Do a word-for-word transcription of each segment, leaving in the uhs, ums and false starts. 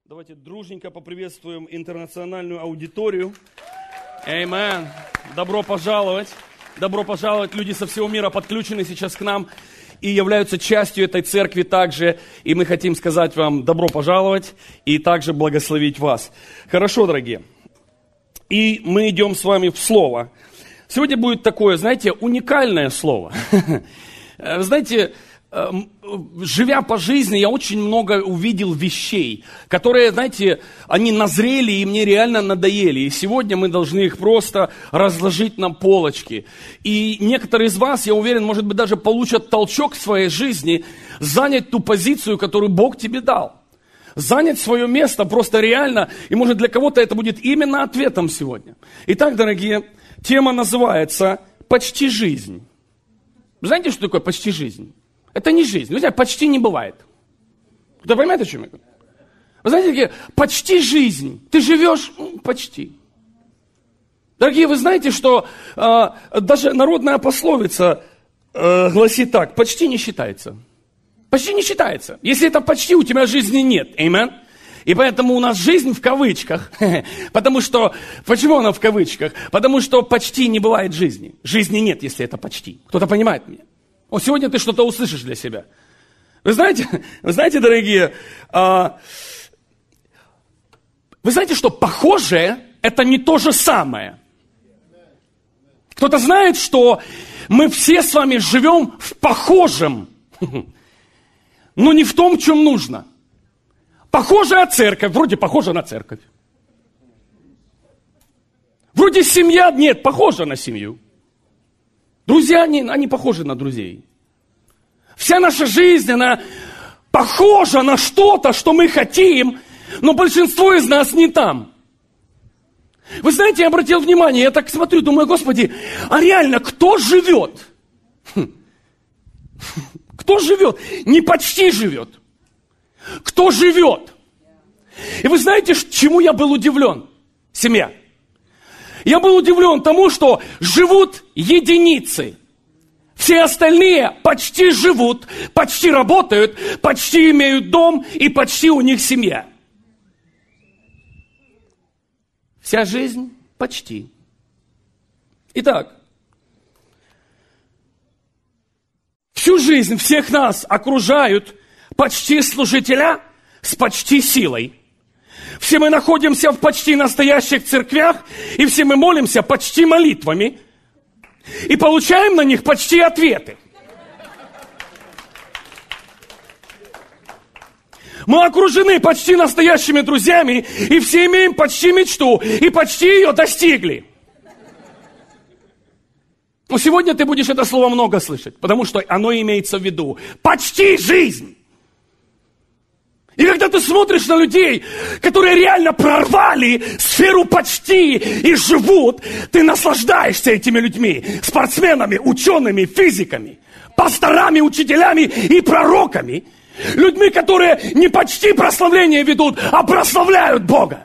Давайте дружненько поприветствуем интернациональную аудиторию. Аминь. Добро пожаловать. Добро пожаловать. Люди со всего мира подключены сейчас к нам и являются частью этой церкви также. И мы хотим сказать вам добро пожаловать и также благословить вас. Хорошо, дорогие. И мы идем с вами в Слово. Сегодня будет такое, знаете, уникальное Слово. Знаете, живя по жизни, я очень много увидел вещей, которые, знаете, они назрели и мне реально надоели. И сегодня мы должны их просто разложить на полочки. И некоторые из вас, я уверен, может быть, даже получат толчок в своей жизни занять ту позицию, которую Бог тебе дал. Занять свое место просто реально. И может для кого-то это будет именно ответом сегодня. Итак, дорогие, тема называется «Почти жизнь». Вы знаете, что такое почти жизнь? Это не жизнь. Вы знаете, почти не бывает. Кто понимает, о чем я говорю? Вы знаете, такие, почти жизнь. Ты живешь почти. Дорогие, вы знаете, что э, даже народная пословица э, гласит так: почти не считается. Почти не считается. Если это почти, у тебя жизни нет. Аминь. И поэтому у нас жизнь в кавычках. Потому что, почему она в кавычках? Потому что почти не бывает жизни. Жизни нет, если это почти. Кто-то понимает меня? Вот сегодня ты что-то услышишь для себя. Вы знаете, вы знаете, дорогие, а, вы знаете, что похожее – это не то же самое. Кто-то знает, что мы все с вами живем в похожем, но не в том, чем нужно. Похожая церковь, вроде похожа на церковь. Вроде семья, нет, похожа на семью. Друзья, они, они похожи на друзей. Вся наша жизнь, она похожа на что-то, что мы хотим, но большинство из нас не там. Вы знаете, я обратил внимание, я так смотрю, думаю, Господи, а реально, кто живет? Кто живет? Не почти живет. Кто живет? И вы знаете, чему я был удивлен? Семья. Я был удивлен тому, что живут единицы. Все остальные почти живут, почти работают, почти имеют дом и почти у них семья. Вся жизнь почти. Итак, всю жизнь всех нас окружают почти служителя с почти силой. Все мы находимся в почти настоящих церквях, и все мы молимся почти молитвами, и получаем на них почти ответы. Мы окружены почти настоящими друзьями, и все имеем почти мечту, и почти ее достигли. Но сегодня ты будешь это слово много слышать, потому что оно имеется в виду. Почти жизнь. И когда ты смотришь на людей, которые реально прорвали сферу почти и живут, ты наслаждаешься этими людьми, спортсменами, учеными, физиками, пасторами, учителями и пророками. Людьми, которые не почти прославление ведут, а прославляют Бога.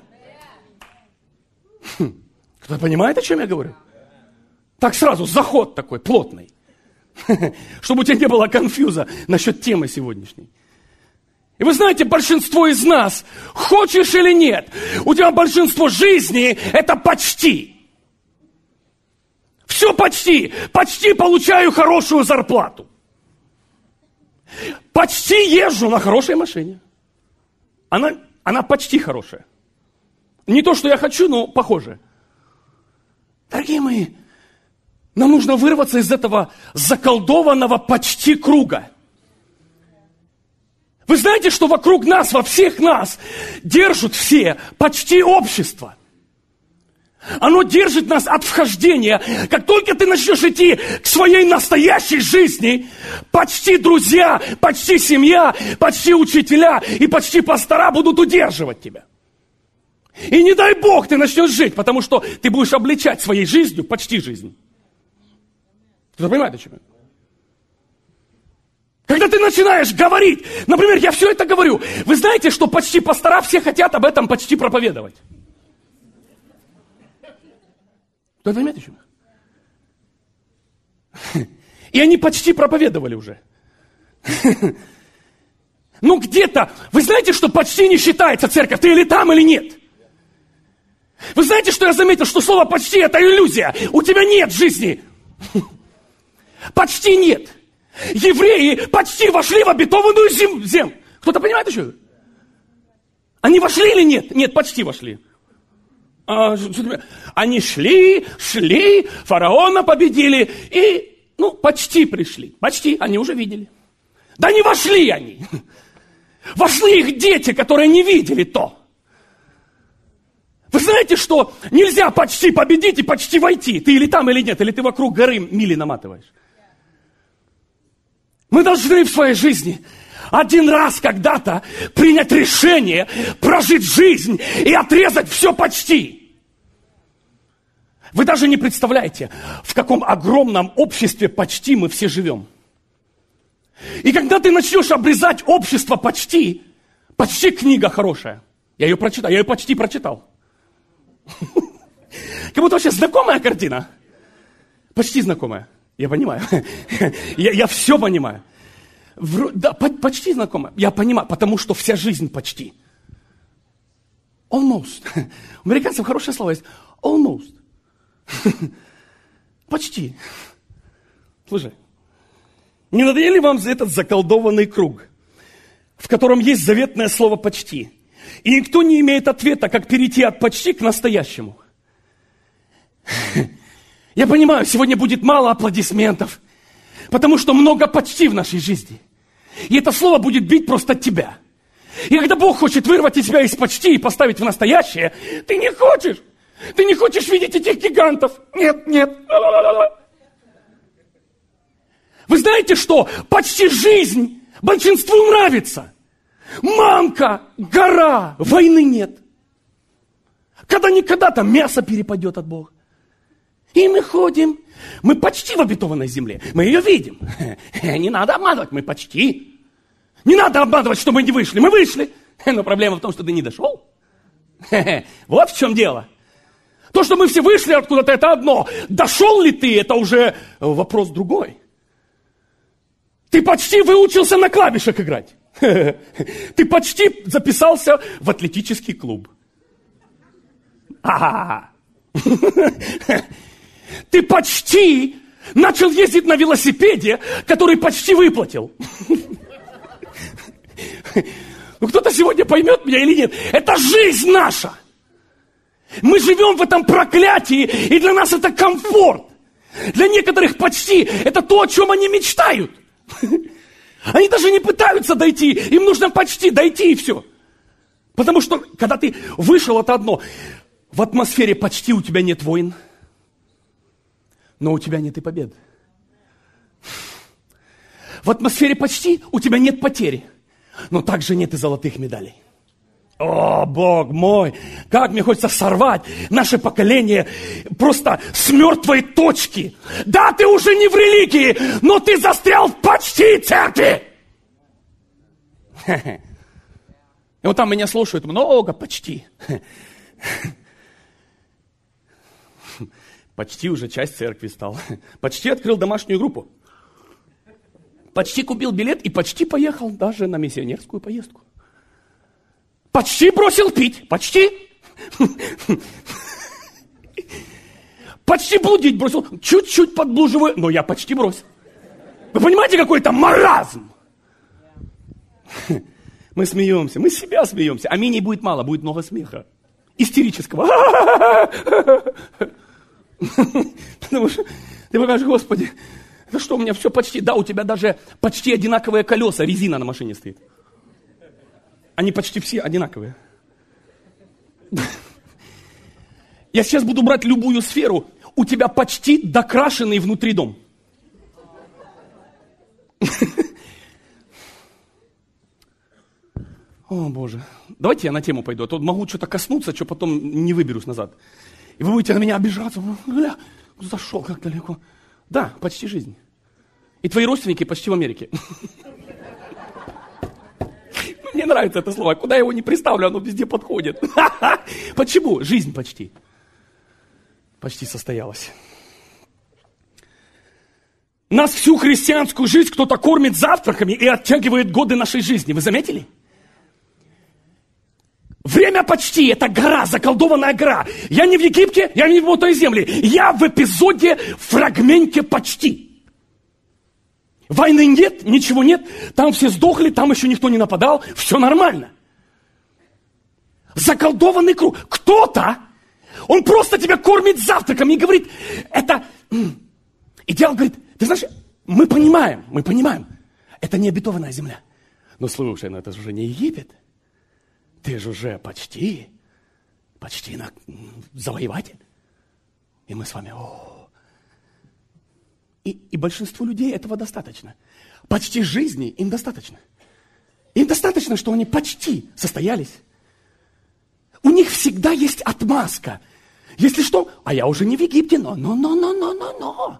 Хм. Кто понимает, о чем я говорю? Так сразу, заход такой плотный. Чтобы у тебя не было конфьюза насчет темы сегодняшней. И вы знаете, большинство из нас, хочешь или нет, у тебя большинство жизни – это почти. Все почти. Почти получаю хорошую зарплату. Почти езжу на хорошей машине. Она, она почти хорошая. Не то, что я хочу, но похоже. Дорогие мои, нам нужно вырваться из этого заколдованного почти круга. Вы знаете, что вокруг нас, во всех нас, держат все почти общество. Оно держит нас от вхождения. Как только ты начнешь идти к своей настоящей жизни, почти друзья, почти семья, почти учителя и почти пастора будут удерживать тебя. И не дай Бог ты начнешь жить, потому что ты будешь обличать своей жизнью почти жизнь. Кто понимает, о чем я? Когда ты начинаешь говорить, например, я все это говорю, вы знаете, что почти пастора все хотят об этом почти проповедовать. Вы понимаете, о чем? И они почти проповедовали уже. Ну где-то, вы знаете, что почти не считается церковь, ты или там, или нет? Вы знаете, что я заметил, что слово почти это иллюзия, у тебя нет жизни. Почти нет. Евреи почти вошли в обетованную землю. Кто-то понимает еще? Они вошли или нет? Нет, почти вошли. А, они шли, шли, фараона победили и, ну, почти пришли. Почти, они уже видели. Да не вошли они. Вошли их дети, которые не видели то. Вы знаете, что нельзя почти победить и почти войти. Ты или там, или нет, или ты вокруг горы мили наматываешь. Мы должны в своей жизни один раз когда-то принять решение прожить жизнь и отрезать все почти. Вы даже не представляете, в каком огромном обществе почти мы все живем. И когда ты начнешь обрезать общество почти, почти книга хорошая. Я ее прочитал, я ее почти прочитал. Как будто вообще знакомая картина. Почти знакомая. Я понимаю. Я, я все понимаю. В, да, по, почти знакомая. Я понимаю, потому что вся жизнь почти. Almost. У американцев хорошее слово есть. Almost. Почти. Слушай. Не надоели вам этот заколдованный круг, в котором есть заветное слово «почти»? И никто не имеет ответа, как перейти от почти к настоящему. Я понимаю, сегодня будет мало аплодисментов, потому что много почти в нашей жизни. И это слово будет бить просто тебя. И когда Бог хочет вырвать из тебя из почти и поставить в настоящее, ты не хочешь. Ты не хочешь видеть этих гигантов. Нет, нет. Вы знаете, что почти жизнь большинству нравится. Мамка, гора, войны нет. Когда-никогда там мясо перепадет от Бога. И мы ходим, мы почти в обетованной земле. Мы ее видим. Не надо обманывать, мы почти. Не надо обманывать, что мы не вышли. Мы вышли. Но проблема в том, что ты не дошел. Вот в чем дело. То, что мы все вышли откуда-то, это одно. Дошел ли ты, это уже вопрос другой. Ты почти выучился на клавишах играть. Ты почти записался в атлетический клуб. А-а-а. Ты почти начал ездить на велосипеде, который почти выплатил. Ну, кто-то сегодня поймет меня или нет. Это жизнь наша. Мы живем в этом проклятии, и для нас это комфорт. Для некоторых почти это то, о чем они мечтают. Они даже не пытаются дойти, им нужно почти дойти и все. Потому что, когда ты вышел, это одно. В атмосфере почти у тебя нет войн, но у тебя нет и побед. В атмосфере почти у тебя нет потери, но также нет и золотых медалей. О, Бог мой, как мне хочется сорвать наше поколение просто с мертвой точки. Да, ты уже не в религии, но ты застрял в почти церкви. И вот там меня слушают много почти. Почти уже часть церкви стал. Почти открыл домашнюю группу. Почти купил билет и почти поехал даже на миссионерскую поездку. Почти бросил пить. Почти. Почти блудить бросил. Чуть-чуть подблуживаю, но я почти бросил. Вы понимаете, какой это маразм? Мы смеемся, мы с себя смеемся. А менее будет мало, будет много смеха. Истерического. Потому что ты понимаешь, Господи, это что, у меня все почти... Да, у тебя даже почти одинаковые колеса, резина на машине стоит. Они почти все одинаковые. Я сейчас буду брать любую сферу. У тебя почти докрашенный внутри дом. О, Боже. Давайте я на тему пойду. А то могу что-то коснуться, что потом не выберусь назад. И вы будете на меня обижаться. Гля, зашел как далеко. Да, почти жизнь. И твои родственники почти в Америке. Мне нравится это слово. Куда я его не приставлю, оно везде подходит. Почему? Жизнь почти. Почти состоялась. Нас всю христианскую жизнь кто-то кормит завтраками и оттягивает годы нашей жизни. Вы заметили? Время почти, это гора, заколдованная гора. Я не в Египте, я не в той земле. Я в эпизоде, в фрагменте почти. Войны нет, ничего нет. Там все сдохли, там еще никто не нападал. Все нормально. Заколдованный круг. Кто-то, он просто тебя кормит завтраками и говорит, это... И дьявол говорит, ты знаешь, мы понимаем, мы понимаем, это не обетованная земля. Но слушай, ну это же уже не Египет. Ты же уже почти, почти на, завоеватель. И мы с вами, о. И, и большинству людей этого достаточно. Почти жизни им достаточно. Им достаточно, что они почти состоялись. У них всегда есть отмазка. Если что, а я уже не в Египте, но, но, но, но, но, но, но.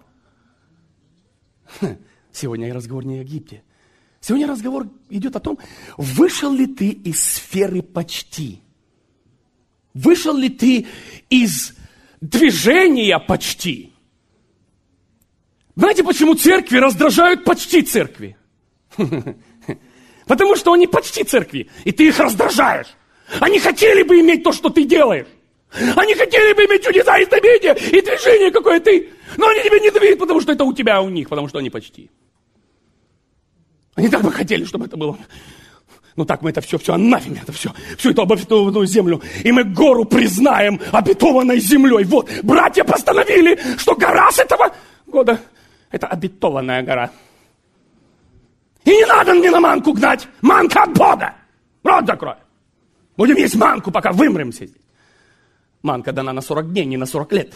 Сегодня разговор не о Египте. Сегодня разговор идет о том, вышел ли ты из сферы почти? Вышел ли ты из движения почти? Знаете, почему церкви раздражают почти церкви? Потому что они почти церкви, и ты их раздражаешь. Они хотели бы иметь то, что ты делаешь. Они хотели бы иметь чудеса и знамения, и движение, какое ты. Но они тебя не двигают, потому что это у тебя, а у них, потому что они почти. Они так бы хотели, чтобы это было. Ну так мы это все, все, анафиг это все. Всю эту обетованную землю. И мы гору признаем обетованной землей. Вот, братья постановили, что гора с этого года, это обетованная гора. И не надо мне на манку гнать. Манка от Бога. Рот закрой. Будем есть манку, пока вымремся здесь. Манка дана на сорок дней, не на сорок лет.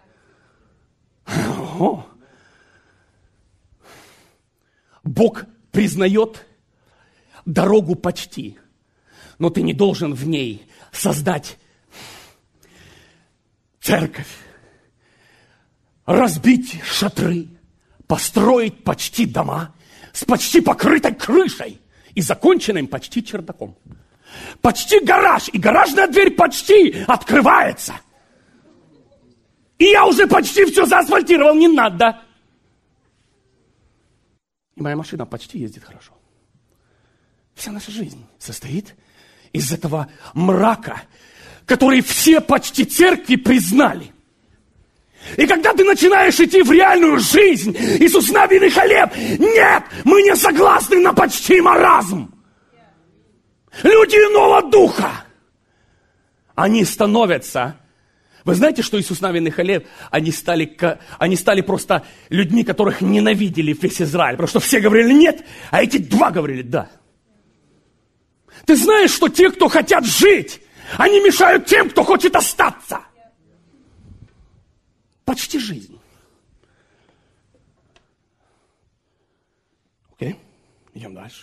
О. Бог признает дорогу почти, но ты не должен в ней создать церковь, разбить шатры, построить почти дома с почти покрытой крышей и законченным почти чердаком. Почти гараж, и гаражная дверь почти открывается. И я уже почти все заасфальтировал, не надо. И моя машина почти ездит хорошо. Вся наша жизнь состоит из этого мрака, который все почти церкви признали. И когда ты начинаешь идти в реальную жизнь, Иисус Навин и Халеб, нет, мы не согласны на почти маразм. Люди иного духа, они становятся... Вы знаете, что Иисус Навин и Халеб, они стали, они стали просто людьми, которых ненавидели весь Израиль. Потому что все говорили нет, а эти два говорили да. Ты знаешь, что те, кто хотят жить, они мешают тем, кто хочет остаться. Почти жизнь. Окей, идем дальше.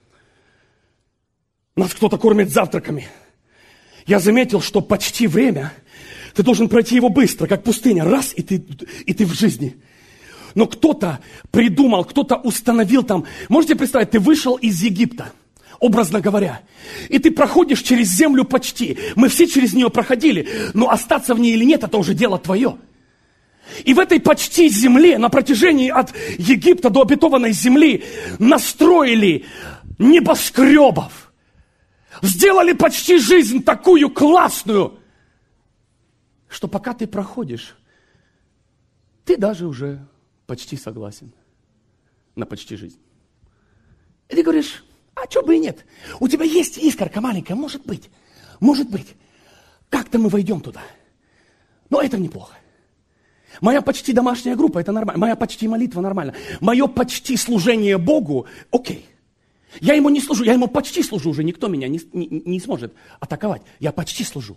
Нас кто-то кормит завтраками. Я заметил, что почти время, ты должен пройти его быстро, как пустыня. Раз, и ты, и ты в жизни. Но кто-то придумал, кто-то установил там. Можете представить, ты вышел из Египта, образно говоря, и ты проходишь через землю почти. Мы все через нее проходили, но остаться в ней или нет, это уже дело твое. И в этой почти земле, на протяжении от Египта до обетованной земли, настроили небоскребов. Сделали почти жизнь такую классную, что пока ты проходишь, ты даже уже почти согласен на почти жизнь. И ты говоришь, а что бы и нет? У тебя есть искорка маленькая, может быть, может быть. Как-то мы войдем туда. Но это неплохо. Моя почти домашняя группа, это нормально. Моя почти молитва нормально. Мое почти служение Богу, окей. Я ему не служу, я ему почти служу уже. Никто меня не, не, не сможет атаковать. Я почти служу.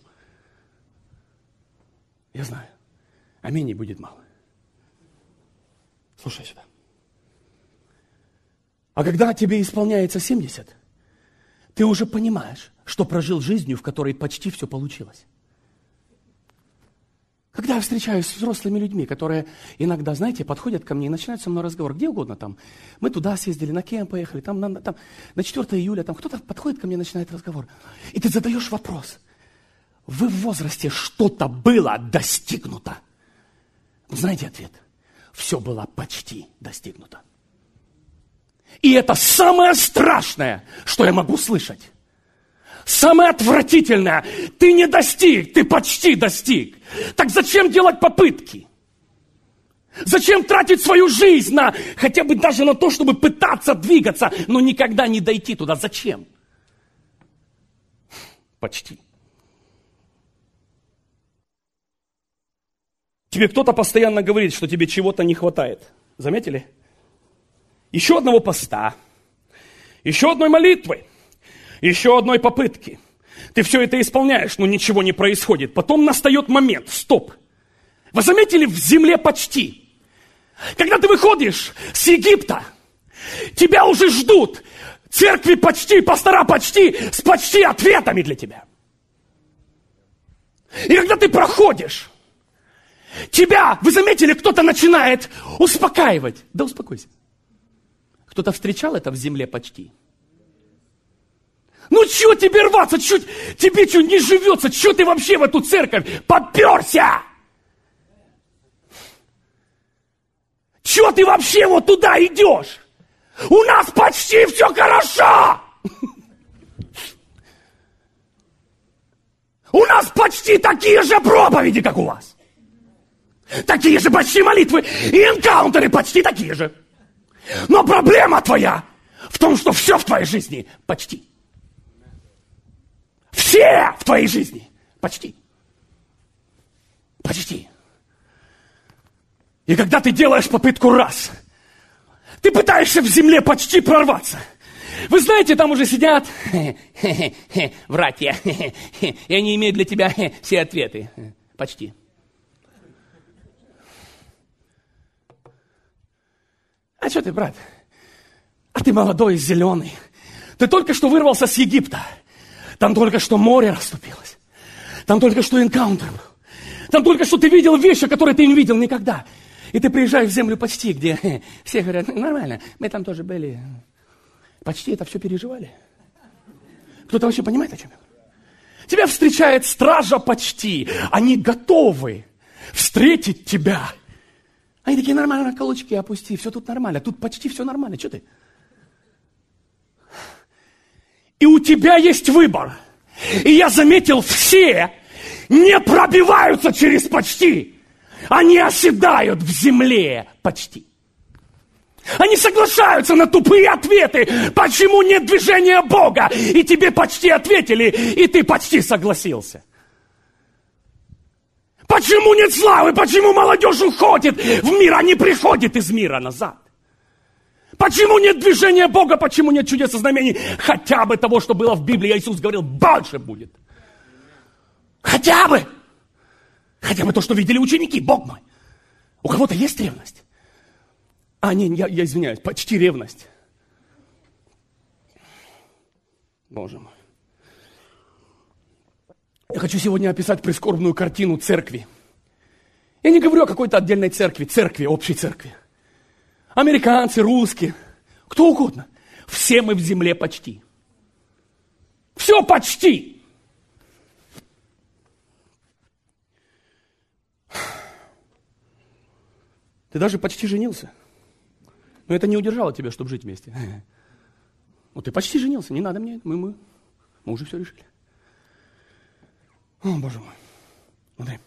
Я знаю. Аминь будет мало. Слушай сюда. А когда тебе исполняется семьдесят, ты уже понимаешь, что прожил жизнью, в которой почти все получилось. Когда я встречаюсь с взрослыми людьми, которые иногда, знаете, подходят ко мне и начинают со мной разговор, где угодно там. Мы туда съездили, на Кем поехали, там на, там, на четвёртое июля, там кто-то подходит ко мне и начинает разговор. И ты задаешь вопрос. Вы в возрасте что-то было достигнуто? Знаете ответ? все было почти достигнуто. И это самое страшное, что я могу слышать. Самое отвратительное. Ты не достиг, ты почти достиг. Так зачем делать попытки? Зачем тратить свою жизнь на, хотя бы даже на то, чтобы пытаться двигаться, но никогда не дойти туда? Зачем? Почти. Тебе кто-то постоянно говорит, что тебе чего-то не хватает. Заметили? Еще одного поста, еще одной молитвы, еще одной попытки. Ты все это исполняешь, но ничего не происходит. Потом настает момент, стоп. Вы заметили, в земле почти. Когда ты выходишь с Египта, тебя уже ждут церкви почти, пастора почти, с почти ответами для тебя. И когда ты проходишь, тебя, вы заметили, кто-то начинает успокаивать. Да успокойся. Кто-то встречал это в земле почти? Ну, чего тебе рваться? Чё, тебе что, не живется? Чего ты вообще в эту церковь попёрся? Чего ты вообще вот туда идешь? У нас почти все хорошо! У нас почти такие же проповеди, как у вас. Такие же почти молитвы и энкаунтеры почти такие же. Но проблема твоя в том, что все в твоей жизни почти. Все в твоей жизни почти. Почти. И когда ты делаешь попытку раз, ты пытаешься в земле почти прорваться. Вы знаете, там уже сидят братья, и они имеют для тебя все ответы. Почти. А что ты, брат? А ты молодой, зеленый. Ты только что вырвался с Египта. Там только что море расступилось. Там только что энкаунтер был. Там только что ты видел вещи, которые ты не видел никогда. И ты приезжаешь в землю почти, где все говорят, нормально, мы там тоже были. Почти это все переживали. Кто-то вообще понимает, о чем я говорю? Тебя встречает стража почти. Они готовы встретить тебя. Они такие, нормально, каблучки опусти, все тут нормально. Тут почти все нормально. Что ты? И у тебя есть выбор. И я заметил, все не пробиваются через почти. Они оседают в земле почти. Они соглашаются на тупые ответы. Почему нет движения Бога? И тебе почти ответили, и ты почти согласился. Почему нет славы? Почему молодежь уходит в мир, а не приходит из мира назад? Почему нет движения Бога? Почему нет чудес и знамений? Хотя бы того, что было в Библии, Иисус говорил, больше будет. Хотя бы. Хотя бы то, что видели ученики, Бог мой. У кого-то есть ревность? А, не, я, я извиняюсь, почти ревность. Боже мой. Я хочу сегодня описать прискорбную картину церкви. Я не говорю о какой-то отдельной церкви, церкви, общей церкви. Американцы, русские, кто угодно. Все мы в земле почти. Все почти. Ты даже почти женился. Но это не удержало тебя, чтобы жить вместе. Вот ты почти женился, не надо мне, мы, мы, мы уже все решили. О, Боже мой. Смотри.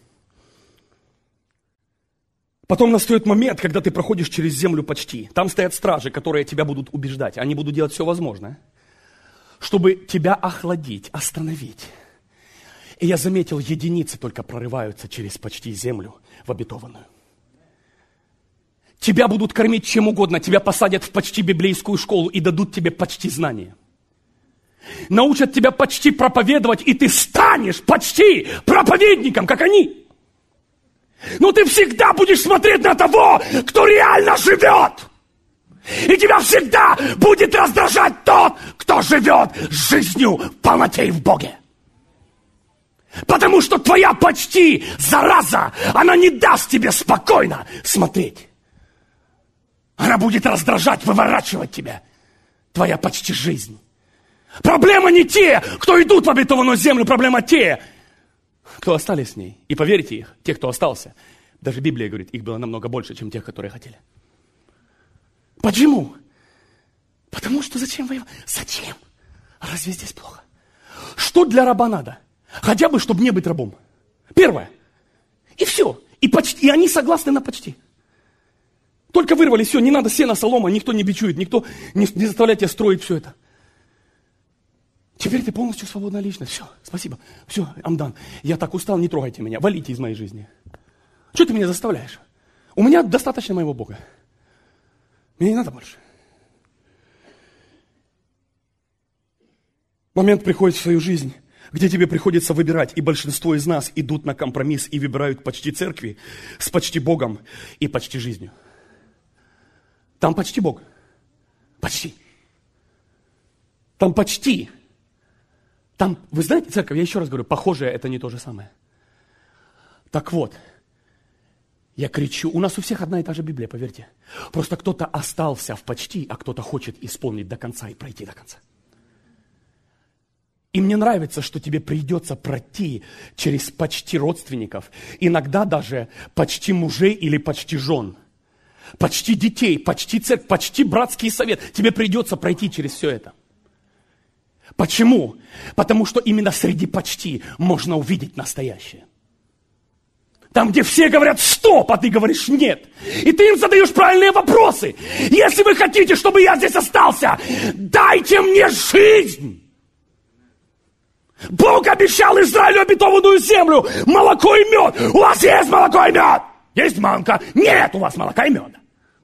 Потом настает момент, когда ты проходишь через землю почти. Там стоят стражи, которые тебя будут убеждать. Они будут делать все возможное, чтобы тебя охладить, остановить. И я заметил, единицы только прорываются через почти землю в обетованную. Тебя будут кормить чем угодно. Тебя посадят в почти библейскую школу и дадут тебе почти знания. Научат тебя почти проповедовать, и ты станешь почти проповедником, как они. Но ты всегда будешь смотреть на того, кто реально живет. И тебя всегда будет раздражать тот, кто живет жизнью в полноте и в Боге. Потому что твоя почти зараза, она не даст тебе спокойно смотреть. Она будет раздражать, выворачивать тебя. Твоя почти жизнь. Проблема не те, кто идут в обетованную землю, проблема те, кто остались с ней. И поверьте их, те, кто остался, Даже Библия говорит, их было намного больше, чем тех, которые хотели. Почему? Потому что зачем воевать? Зачем? Разве здесь плохо? Что для раба надо? Хотя бы, чтобы не быть рабом. Первое. И все. И, почти, и они согласны на почти. Только вырвали, все, не надо сена, солома, никто не бичует, никто не, не заставляет тебя строить все это. Теперь ты полностью свободная личность. Все, спасибо. Все, Амдан, я так устал, не трогайте меня, валите из моей жизни. Что ты меня заставляешь? У меня достаточно моего Бога. Мне не надо больше. Момент приходит в свою жизнь, где тебе приходится выбирать, и большинство из нас идут на компромисс и выбирают почти церкви с почти Богом и почти жизнью. Там почти Бог. Почти. Там почти. Там, вы знаете, церковь, я еще раз говорю, похожее это не то же самое. Так вот, я кричу, у нас у всех одна и та же Библия, поверьте. Просто кто-то остался в почти, а кто-то хочет исполнить до конца и пройти до конца. И мне нравится, что тебе придется пройти через почти родственников, иногда даже почти мужей или почти жен, почти детей, почти церковь, почти братский совет. Тебе придется пройти через все это. Почему? Потому что именно среди почти можно увидеть настоящее. Там, где все говорят «стоп», а ты говоришь «нет». И ты им задаешь правильные вопросы. Если вы хотите, чтобы я здесь остался, дайте мне жизнь. Бог обещал Израилю обетованную землю, молоко и мед. У вас есть молоко и мед? Есть манка? Нет у вас молока и меда.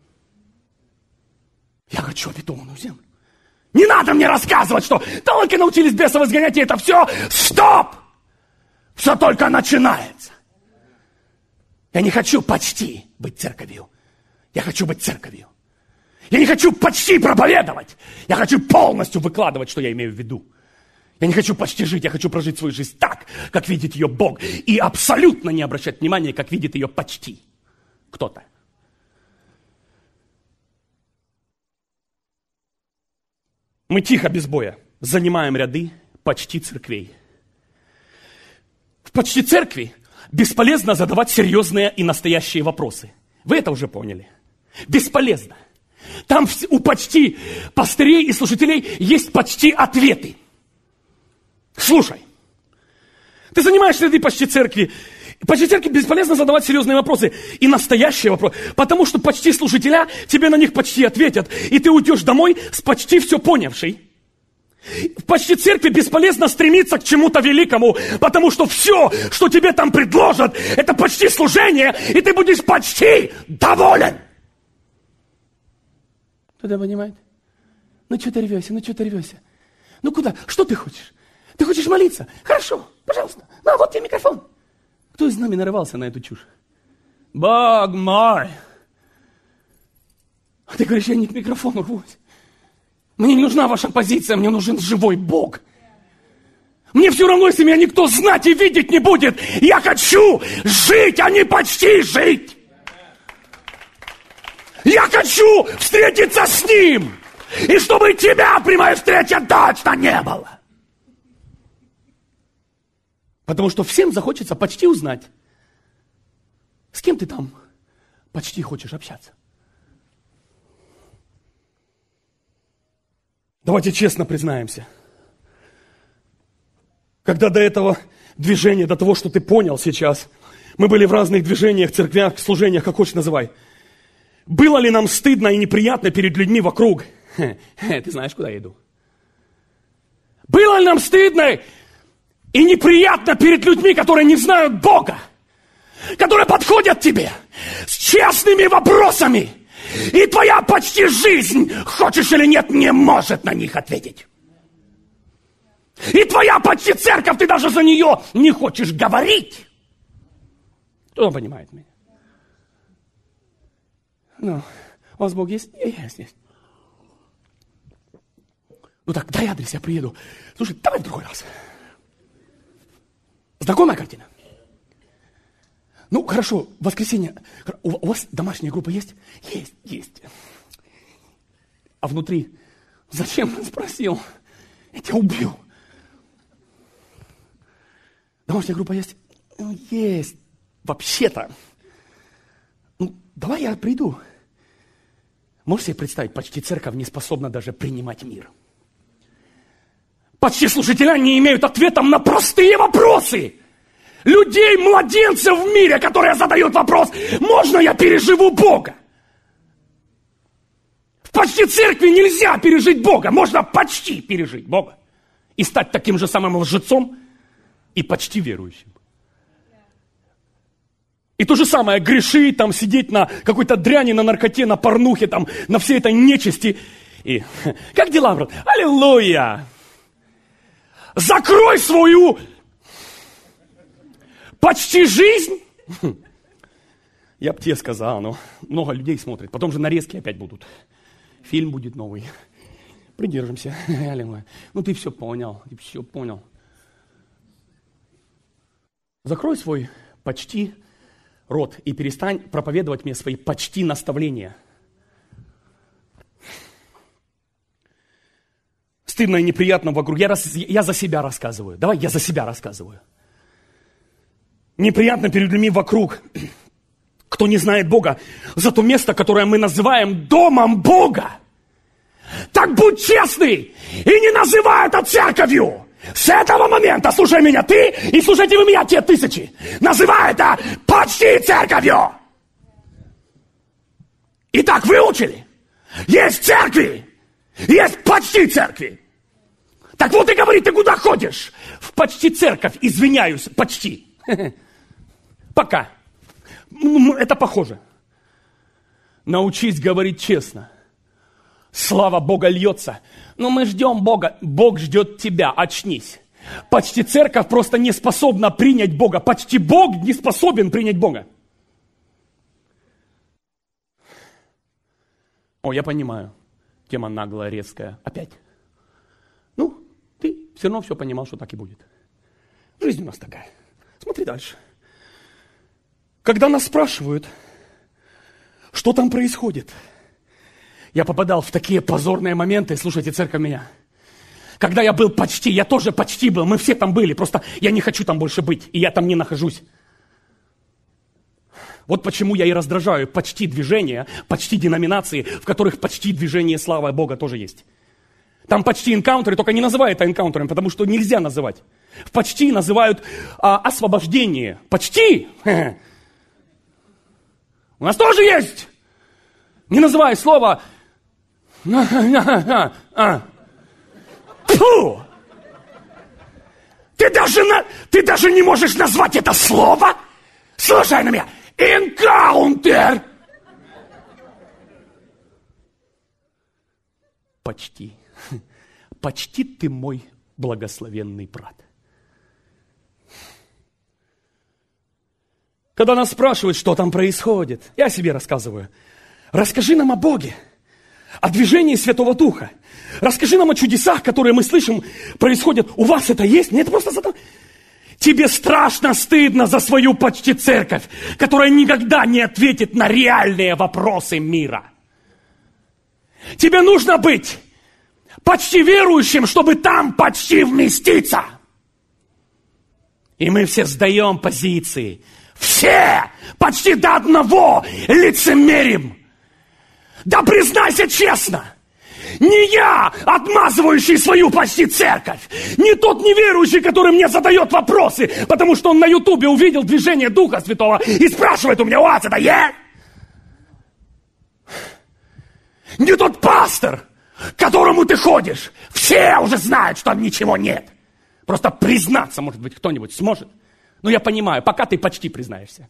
Я хочу обетованную землю. Не надо мне рассказывать, что только научились бесов изгонять, и это все. Стоп! Все только начинается. Я не хочу почти быть церковью. Я хочу быть церковью. Я не хочу почти проповедовать. Я хочу полностью выкладывать, что я имею в виду. Я не хочу почти жить, я хочу прожить свою жизнь так, как видит ее Бог. И абсолютно не обращать внимания, как видит ее почти кто-то. Мы тихо, без боя, занимаем ряды почти церквей. В почти церкви бесполезно задавать серьезные и настоящие вопросы. Вы это уже поняли. Бесполезно. Там у почти пастырей и служителей есть почти ответы. Слушай, ты занимаешь ряды почти церкви. Почти церкви бесполезно задавать серьезные вопросы и настоящие вопросы, потому что почти служителя тебе на них почти ответят, и ты уйдешь домой с почти все понявшей. В почти церкви бесполезно стремиться к чему-то великому, потому что все, что тебе там предложат, это почти служение, и ты будешь почти доволен. Кто-то понимает? Ну что ты рвешься, ну что ты рвешься? Ну куда? Что ты хочешь? Ты хочешь молиться? Хорошо, пожалуйста. На, вот тебе микрофон. Кто из нами нарывался на эту чушь? Бог мой! А ты говоришь, я не к микрофону рвусь. Мне не нужна ваша позиция, мне нужен живой Бог. Мне все равно, если меня никто знать и видеть не будет. Я хочу жить, а не почти жить. Я хочу встретиться с Ним. И чтобы тебя при моей встрече точно не было. Потому что всем захочется почти узнать, с кем ты там почти хочешь общаться. Давайте честно признаемся. Когда до этого движения, до того, что ты понял сейчас, мы были в разных движениях, церквях, служениях, как хочешь называй. Было ли нам стыдно и неприятно перед людьми вокруг? Хе, хе, ты знаешь, куда я иду. Было ли нам стыдно и неприятно перед людьми, которые не знают Бога, которые подходят тебе с честными вопросами, и твоя почти жизнь, хочешь или нет, не может на них ответить. И твоя почти церковь, ты даже за нее не хочешь говорить. Кто понимает меня? Ну, у вас Бог есть? Есть, есть. Ну так, дай адрес, я приеду. Слушай, давай в другой раз. Знакомая картина? Ну, хорошо, в воскресенье. У вас домашняя группа есть? Есть, есть. А внутри, зачем спросил? Я тебя убью. Домашняя группа есть? Ну, есть. Вообще-то. давай я приду. Можешь себе представить, почти церковь не способна даже принимать мир. Почти служители не имеют ответов на простые вопросы. Людей, младенцев в мире, которые задают вопрос, можно я переживу Бога? В почти церкви нельзя пережить Бога, можно почти пережить Бога. И стать таким же самым лжецом и почти верующим. И то же самое, грешить, там, сидеть на какой-то дряни, на наркоте, на порнухе, там, на всей этой нечисти. И как дела, брат? Аллилуйя! Закрой свою почти жизнь. Я бы тебе сказал, но много людей смотрит. Потом же нарезки опять будут. Фильм будет новый. Придержимся. Ну ты все понял, ты все понял. Закрой свой почти рот и перестань проповедовать мне свои почти наставления. Стыдно и неприятно вокруг. Я, рас, я за себя рассказываю. Давай, я за себя рассказываю. Неприятно перед людьми вокруг, кто не знает Бога, за то место, которое мы называем домом Бога. Так будь честный и не называй это церковью. С этого момента, слушай меня ты и слушайте вы меня, те тысячи. Называй это почти церковью. Итак, выучили? Есть церкви, есть почти церкви. Так вот и говори, ты куда ходишь? В почти церковь, извиняюсь, почти. Пока. Это похоже. Научись говорить честно. Слава Бога льется. Но мы ждем Бога. Бог ждет тебя. Очнись. Почти церковь просто не способна принять Бога. Почти Бог не способен принять Бога. О, я понимаю. Тема наглая, резкая. Опять. Ну, ты все равно все понимал, что так и будет. Жизнь у нас такая. Смотри дальше. Когда нас спрашивают, что там происходит, я попадал в такие позорные моменты, слушайте, церковь меня. Когда я был почти, я тоже почти был, мы все там были, просто я не хочу там больше быть, и я там не нахожусь. Вот почему я и раздражаю почти движения, почти деноминации, в которых почти движение славы Бога тоже есть. Там почти энкаунтеры, только не называют это энкаунтером, потому что нельзя называть. В почти называют а, освобождение. Почти! У нас тоже есть! Не называй слово... Фу! Ты даже, на... Ты даже не можешь назвать это слово? Слушай на меня! Энкаунтер! Почти. Почти ты мой благословенный брат. Когда нас спрашивают, что там происходит, я себе рассказываю. Расскажи нам о Боге, о движении Святого Духа. Расскажи нам о чудесах, которые мы слышим, происходят. У вас это есть? Нет, просто за то. Тебе страшно стыдно за свою почти церковь, которая никогда не ответит на реальные вопросы мира. Тебе нужно быть почти верующим, чтобы там почти вместиться. И мы все сдаем позиции. Все почти до одного лицемерим. Да признайся честно, не я, отмазывающий свою почти церковь, не тот неверующий, который мне задает вопросы, потому что он на ютубе увидел движение Духа Святого и спрашивает у меня, у вас это есть? Не тот пастор, к которому ты ходишь. Все уже знают, что там ничего нет. Просто признаться, может быть, кто-нибудь сможет. Ну, я понимаю, пока ты почти признаешься.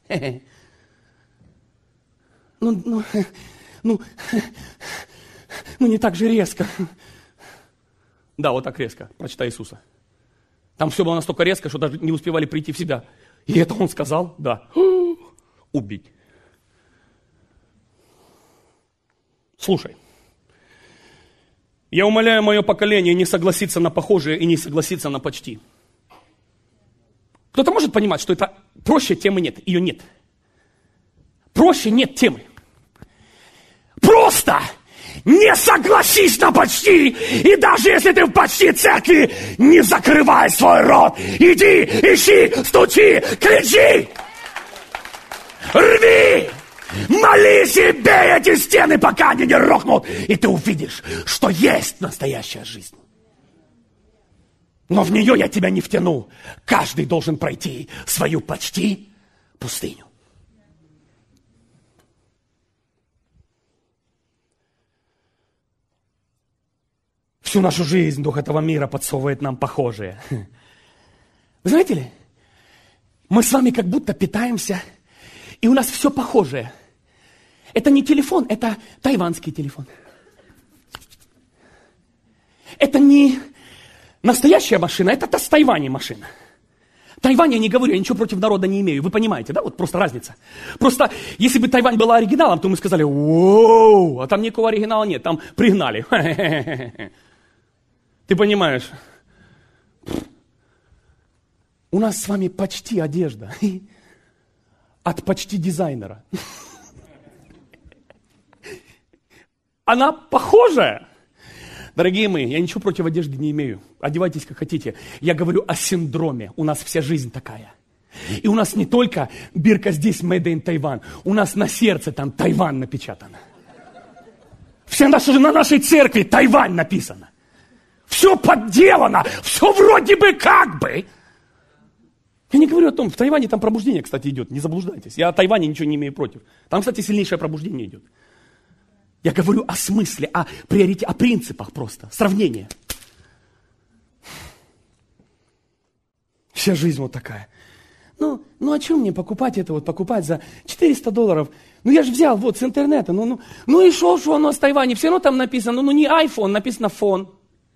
Ну, ну, ну, ну, не так же резко. Да, вот так резко. Прочитай Иисуса. Там все было настолько резко, что даже не успевали прийти в себя. И это он сказал, да, убить. Слушай. Я умоляю мое поколение не согласиться на похожее и не согласиться на почти. Кто-то может понимать, что это проще темы нет, ее нет. Проще нет темы. Просто не согласись на почти, и даже если ты в почти церкви, не закрывай свой рот. Иди, ищи, стучи, кричи, рви, Молись и бей эти стены, пока они не рухнут. И ты увидишь, что есть настоящая жизнь. Но в нее я тебя не втяну. Каждый должен пройти свою почти пустыню. Всю нашу жизнь дух этого мира подсовывает нам похожее. Вы знаете ли, мы с вами как будто питаемся, и у нас все похожее. Это не телефон, это тайванский телефон. Это не настоящая машина, это с Тайваня машина. Тайвань, я не говорю, я ничего против народа не имею. Вы понимаете, да? Вот просто разница. Просто, если бы Тайвань была оригиналом, то мы сказали, воу, а там никакого оригинала нет, там пригнали. Ты понимаешь? У нас с вами почти одежда. От почти дизайнера. Она похожая. Дорогие мои, я ничего против одежды не имею. Одевайтесь как хотите. Я говорю о синдроме. У нас вся жизнь такая. И у нас не только бирка здесь Made in Taiwan. У нас на сердце там Тайвань напечатано. Все наши, на нашей церкви Тайвань написано. Все подделано. Все вроде бы как бы. Я не говорю о том, в Тайване там пробуждение, кстати, идет. Не заблуждайтесь. Я о Тайване ничего не имею против. Там, кстати, сильнейшее пробуждение идет. Я говорю о смысле, о приоритете, о принципах просто. Сравнение. Вся жизнь вот такая. Ну, ну о чем мне покупать это вот, покупать за четыреста долларов? Ну я же взял вот с интернета. Ну, ну, ну и шо, что оно с Тайваня? Все равно там написано, ну, ну не iPhone, написано фон.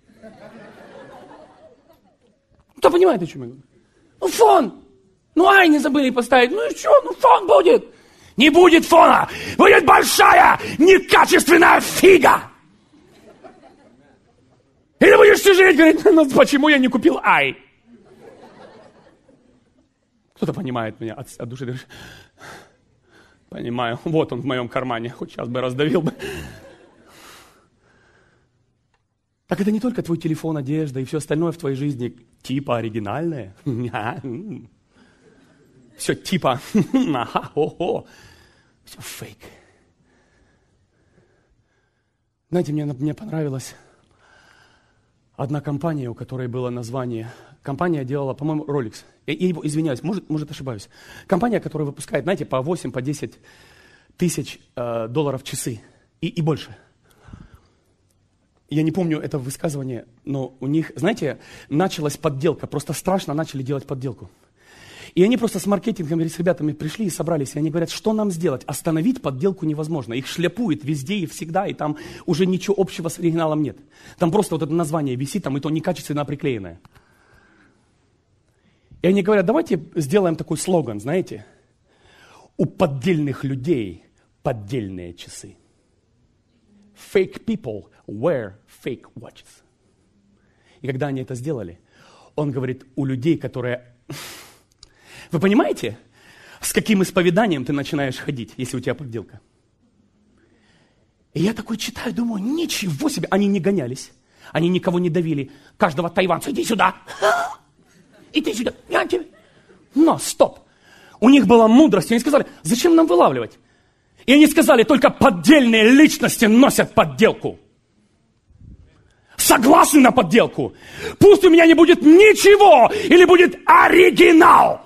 Кто понимает, о чем я говорю? Ну фон. Ну ай, не забыли поставить. Ну и что, ну фон будет. Не будет фона, будет большая, некачественная фига. И ты будешь сидеть, говорить, ну почему я не купил ай? Кто-то понимает меня от, от души. Понимаю, вот он в моем кармане, хоть сейчас бы раздавил бы. Так это не только твой телефон, одежда и все остальное в твоей жизни типа оригинальное. Все типа, все фейк. Знаете, мне, мне понравилась одна компания, у которой было название. Компания делала, по-моему, Rolex. Я, я извиняюсь, может, может ошибаюсь. Компания, которая выпускает, знаете, по восемь, по десять тысяч э, долларов часы и, и больше. Я не помню это высказывание, но у них, знаете, началась подделка. Просто страшно начали делать подделку. И они просто с маркетингом, с ребятами пришли и собрались, и они говорят, что нам сделать? Остановить подделку невозможно. Их шляпует везде и всегда, и там уже ничего общего с оригиналом нет. Там просто вот это название висит, там и то некачественно приклеенное. И они говорят, давайте сделаем такой слоган, знаете, у поддельных людей поддельные часы. Fake people wear fake watches. И когда они это сделали, он говорит, у людей, которые... Вы понимаете, с каким исповеданием ты начинаешь ходить, если у тебя подделка? И я такой читаю, думаю, ничего себе. Они не гонялись, они никого не давили. Каждого тайванца, иди сюда, иди сюда. Но, стоп. У них была мудрость, и они сказали, зачем нам вылавливать? И они сказали, только поддельные личности носят подделку. Согласны на подделку? Пусть у меня не будет ничего, или будет оригинал.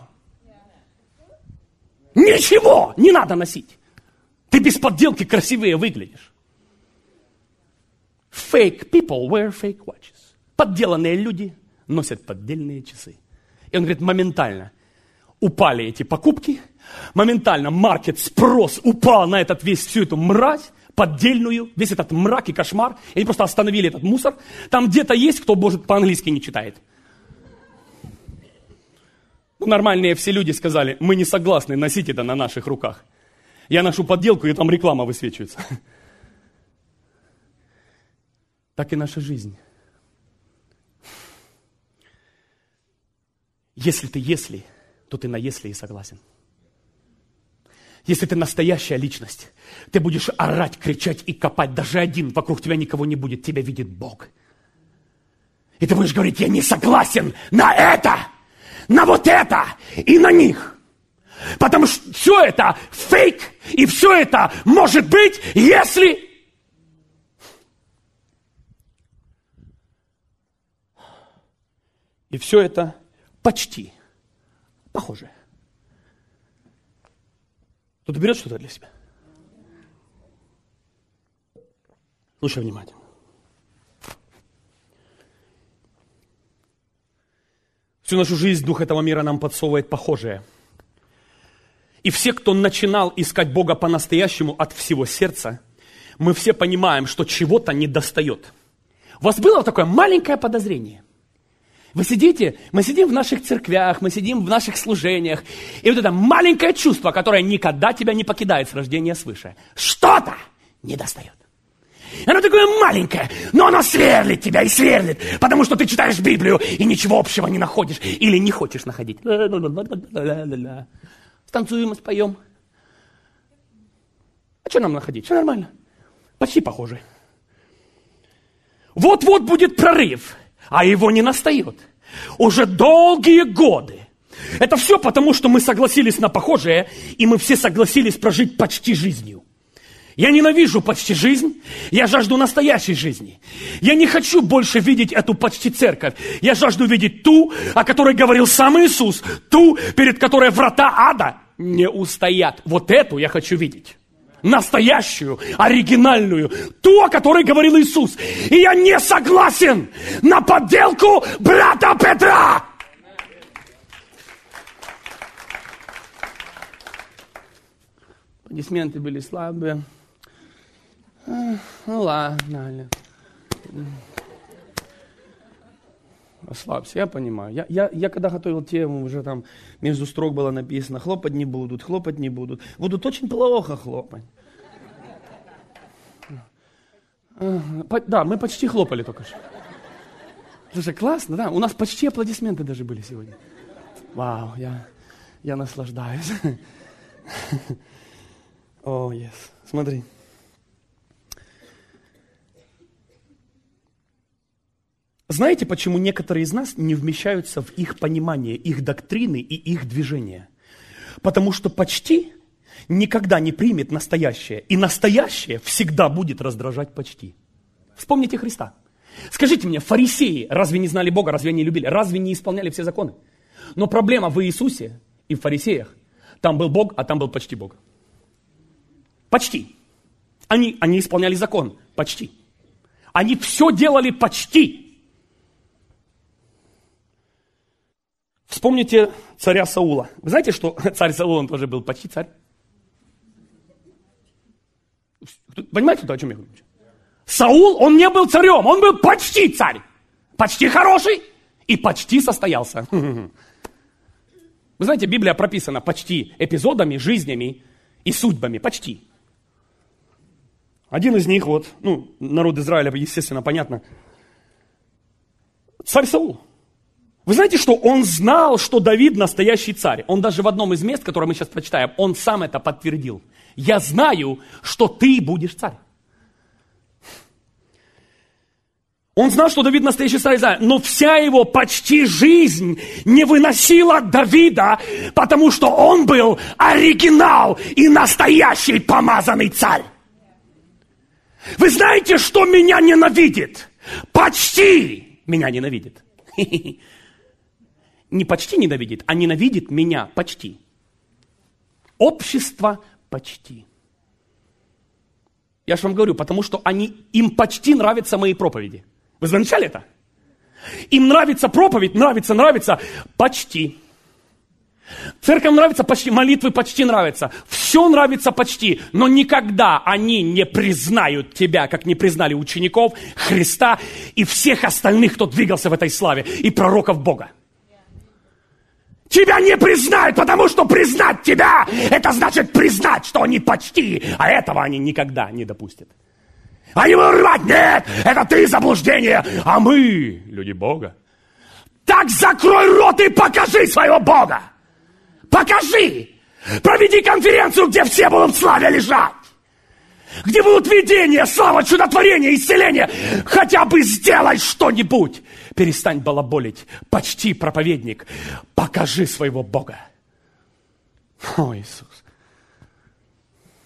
Ничего не надо носить. Ты без подделки красивее выглядишь. Fake people wear fake watches. Подделанные люди носят поддельные часы. И он говорит, моментально упали эти покупки, моментально маркет, спрос упал на этот весь, всю эту мразь, поддельную, весь этот мрак и кошмар. И они просто остановили этот мусор. Там где-то есть, кто, может, по-английски не читает. Нормальные все люди сказали, мы не согласны носить это на наших руках. Я ношу подделку, и там реклама высвечивается. Так и наша жизнь. Если ты если, то ты на если и согласен. Если ты настоящая личность, ты будешь орать, кричать и копать. Даже один, вокруг тебя никого не будет, тебя видит Бог. И ты будешь говорить, я не согласен на это. На вот это и на них. Потому что все это фейк, И все это может быть, если... И все это почти похоже. Кто-то берет что-то для себя? Слушай внимательно. Всю нашу жизнь дух этого мира нам подсовывает похожее. И все, кто начинал искать Бога по-настоящему от всего сердца, мы все понимаем, что чего-то недостает. У вас было такое маленькое подозрение? Вы сидите, мы сидим в наших церквях, мы сидим в наших служениях, и вот это маленькое чувство, которое никогда тебя не покидает с рождения свыше, что-то недостает. Оно такое маленькое, но оно сверлит тебя и сверлит, потому что ты читаешь Библию и ничего общего не находишь или не хочешь находить. Станцуем, споем. А что нам находить? Все нормально. Почти похоже. Вот-вот будет прорыв, а его не настает. Уже долгие годы. Это все потому, что мы согласились на похожее, и мы все согласились прожить почти жизнью. Я ненавижу почти жизнь, я жажду настоящей жизни. Я не хочу больше видеть эту почти церковь. Я жажду видеть ту, о которой говорил сам Иисус, ту, перед которой врата ада не устоят. Вот эту я хочу видеть. Настоящую, оригинальную, ту, о которой говорил Иисус. И я не согласен на подделку брата Петра. Аплодисменты были слабые. Ну ладно. Расслабься, я понимаю. Я, я, я когда готовил тему, уже там между строк было написано, хлопать не будут, хлопать не будут. Будут очень плохо хлопать. Да, мы почти хлопали только что. Слушай, классно, да? У нас почти аплодисменты даже были сегодня. Вау, я, я наслаждаюсь. О, yes. Смотри. Знаете, почему некоторые из нас не вмещаются в их понимание, их доктрины и их движения? Потому что почти никогда не примет настоящее. И настоящее всегда будет раздражать почти. Вспомните Христа. Скажите мне, фарисеи разве не знали Бога, разве не любили, разве не исполняли все законы? Но проблема в Иисусе и в фарисеях. Там был Бог, а там был почти Бог. Почти. Они, они исполняли закон. Почти. Они все делали почти. Вспомните царя Саула. Вы знаете, что царь Саул, он тоже был почти царь? Понимаете, о чем я говорю? Саул, он не был царем, он был почти царь. Почти хороший и почти состоялся. Вы знаете, Библия прописана почти эпизодами, жизнями и судьбами. Почти. Один из них, вот, ну, народ Израиля, естественно, понятно. Царь Саул. Вы знаете, что он знал, что Давид настоящий царь. Он даже в одном из мест, которое мы сейчас прочитаем, он сам это подтвердил. Я знаю, что ты будешь царь. Он знал, что Давид настоящий царь, но вся его почти жизнь не выносила Давида, потому что он был оригинал и настоящий помазанный царь. Вы знаете, что меня ненавидит? Почти меня ненавидит. Не почти ненавидит, а ненавидит меня почти. Общество почти. Я же вам говорю, потому что они, им почти нравятся мои проповеди. Вы замечали это? Им нравится проповедь, нравится, нравится почти. Церковь нравится почти, молитвы почти нравятся. Все нравится почти, но никогда они не признают тебя, как не признали учеников, Христа и всех остальных, кто двигался в этой славе, и пророков Бога. Тебя не признают, потому что признать тебя, это значит признать, что они почти, а этого они никогда не допустят. Они будут рвать, нет, это ты заблуждение, а мы, люди Бога. Так закрой рот и покажи своего Бога. Покажи. Проведи конференцию, где все будут в славе лежать. Где будут видения, слава, чудотворение, исцеление. Хотя бы сделай что-нибудь. Перестань балаболить. Почти проповедник. Покажи своего Бога. О, Иисус.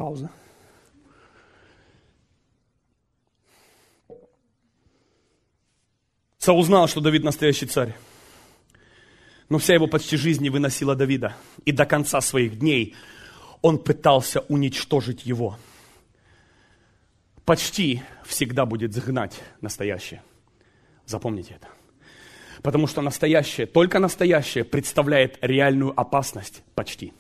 Пауза. Саул знал, что Давид настоящий царь. Но вся его почти жизнь не выносила Давида. И до конца своих дней он пытался уничтожить его. Почти всегда будет загнать настоящее. Запомните это. Потому что настоящее, только настоящее представляет реальную опасность почти.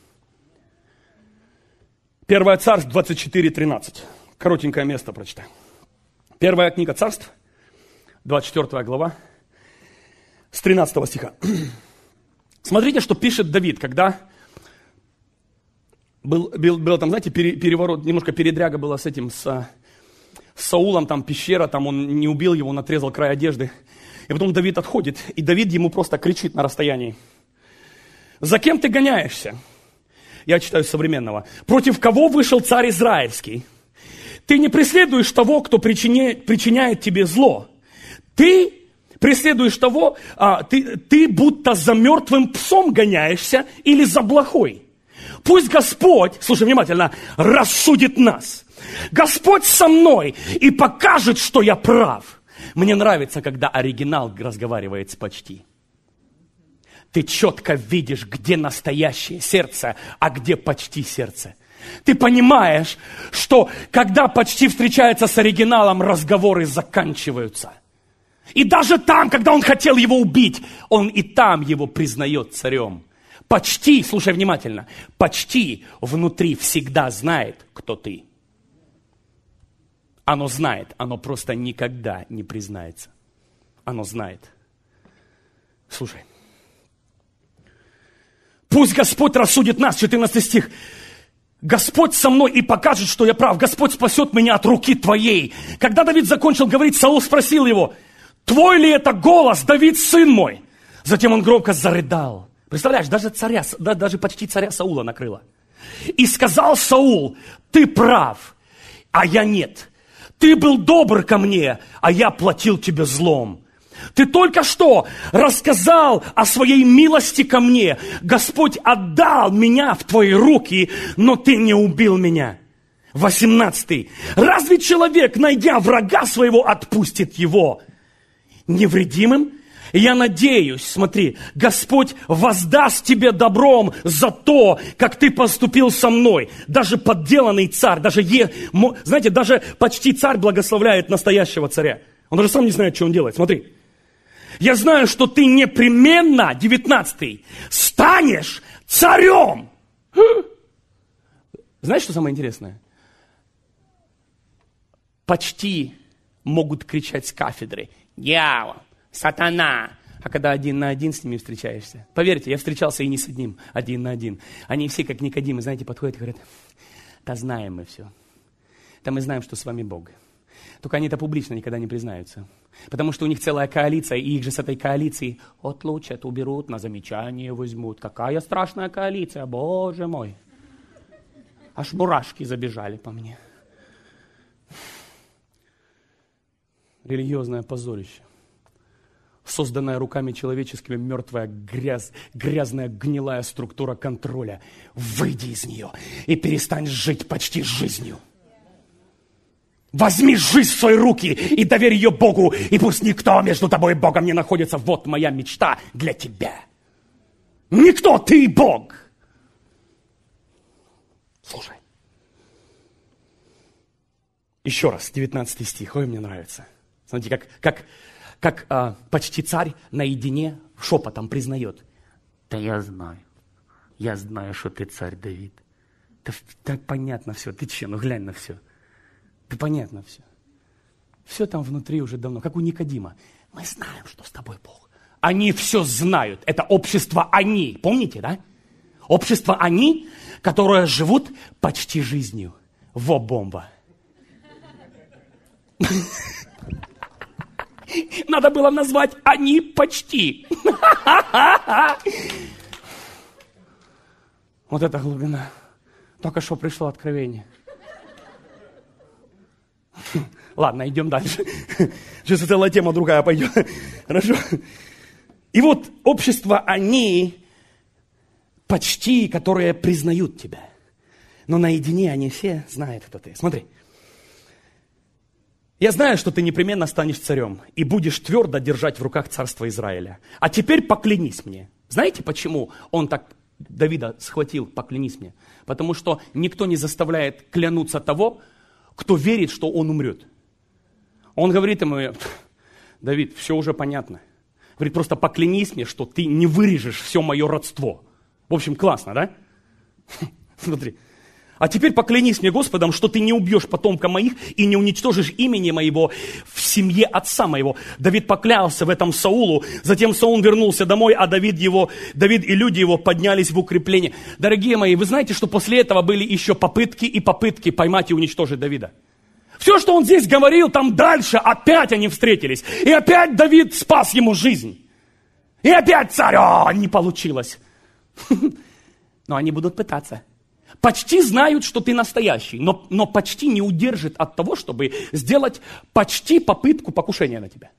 Первое Царств двадцать четыре тринадцать. Коротенькое место прочитаем. Первая книга Царств, двадцать четвёртая глава, с тринадцатого стиха. Смотрите, что пишет Давид, когда был, был, был там, знаете, переворот, немножко передряга была с этим, с, с Саулом, там пещера, там он не убил его, он отрезал край одежды. И потом Давид отходит, и Давид ему просто кричит на расстоянии. «За кем ты гоняешься?» Я читаю современного. «Против кого вышел царь Израильский? Ты не преследуешь того, кто причиняет, причиняет тебе зло. Ты преследуешь того, а, ты, ты будто за мертвым псом гоняешься или за блохой. Пусть Господь, слушай внимательно, рассудит нас. Господь со мной и покажет, что я прав». Мне нравится, когда оригинал разговаривает с почти. Ты четко видишь, где настоящее сердце, а где почти сердце. Ты понимаешь, что когда почти встречается с оригиналом, разговоры заканчиваются. И даже там, когда он хотел его убить, он и там его признает царем. Почти, слушай внимательно, почти внутри всегда знает, кто ты. Оно знает, оно просто никогда не признается. Оно знает. Слушай. Пусть Господь рассудит нас, четырнадцатый стих. Господь со мной и покажет, что я прав. Господь спасет меня от руки твоей. Когда Давид закончил говорить, Саул спросил его: твой ли это голос, Давид, сын мой? Затем он громко зарыдал. Представляешь, даже царя, да, даже почти царя Саула накрыло. И сказал Саул: ты прав, а я нет. Ты был добр ко мне, а я платил тебе злом. Ты только что рассказал о своей милости ко мне. Господь отдал меня в твои руки, но ты не убил меня. восемнадцатый. Разве человек, найдя врага своего, отпустит его невредимым? Я надеюсь, смотри, Господь воздаст тебе добром за то, как ты поступил со мной. Даже подделанный царь, даже, е, знаете, даже почти царь благословляет настоящего царя. Он даже сам не знает, что он делает. Смотри. Я знаю, что ты непременно, девятнадцатый, станешь царем. Знаешь, что самое интересное? Почти могут кричать с кафедры: дьявол, сатана. А когда один на один с ними встречаешься, поверьте, я встречался и не с одним, один на один. Они все как Никодимы, знаете, подходят и говорят: да знаем мы все. Да мы знаем, что с вами Бог. Только они это публично никогда не признаются. Потому что у них целая коалиция, и их же с этой коалицией отлучат, уберут, на замечание возьмут. Какая страшная коалиция, Боже мой. Аж мурашки забежали по мне. Религиозное позорище. Созданная руками человеческими мертвая грязь, грязная гнилая структура контроля. Выйди из нее и перестань жить почти жизнью. Возьми жизнь в свои руки и доверь ее Богу, и пусть никто между тобой и Богом не находится. Вот моя мечта для тебя. Никто, ты и Бог. Слушай. Еще раз, девятнадцатый стих. Ой, мне нравится. Смотрите, как, как, как а, почти царь наедине шепотом признает: да я знаю, я знаю, что ты царь, Давид. Да, да понятно все, ты че, ну глянь на все. Да понятно все. Все там внутри уже давно, как у Никодима. Мы знаем, что с тобой Бог. Они все знают. Это общество «они». Помните, да? Общество «они», которое живут почти жизнью. Во бомба. Надо было назвать «они почти». Вот эта глубина. Только что пришло откровение. Ладно, идем дальше. Сейчас целая тема другая пойдет. Хорошо. И вот общество, они почти, которые признают тебя. Но наедине они все знают, кто ты. Смотри. Я знаю, что ты непременно станешь царем и будешь твердо держать в руках царство Израиля. А теперь поклянись мне. Знаете, почему он так Давида схватил, поклянись мне? Потому что никто не заставляет клянуться того, кто верит, что он умрет. Он говорит ему: Давид, все уже понятно. Говорит, просто поклянись мне, что ты не вырежешь все мое родство. В общем, классно, да? Смотри. А теперь поклянись мне Господом, что ты не убьешь потомка моих и не уничтожишь имени моего в семье отца моего. Давид поклялся в этом Саулу, затем Саул вернулся домой, а Давид, его, Давид и люди его поднялись в укрепление. Дорогие мои, вы знаете, что после этого были еще попытки и попытки поймать и уничтожить Давида. Все, что он здесь говорил, там дальше опять они встретились. И опять Давид спас ему жизнь. И опять царь, о, не получилось. Но они будут пытаться. Почти знают, что ты настоящий, но, но почти не удержит от того, чтобы сделать почти попытку покушения на тебя.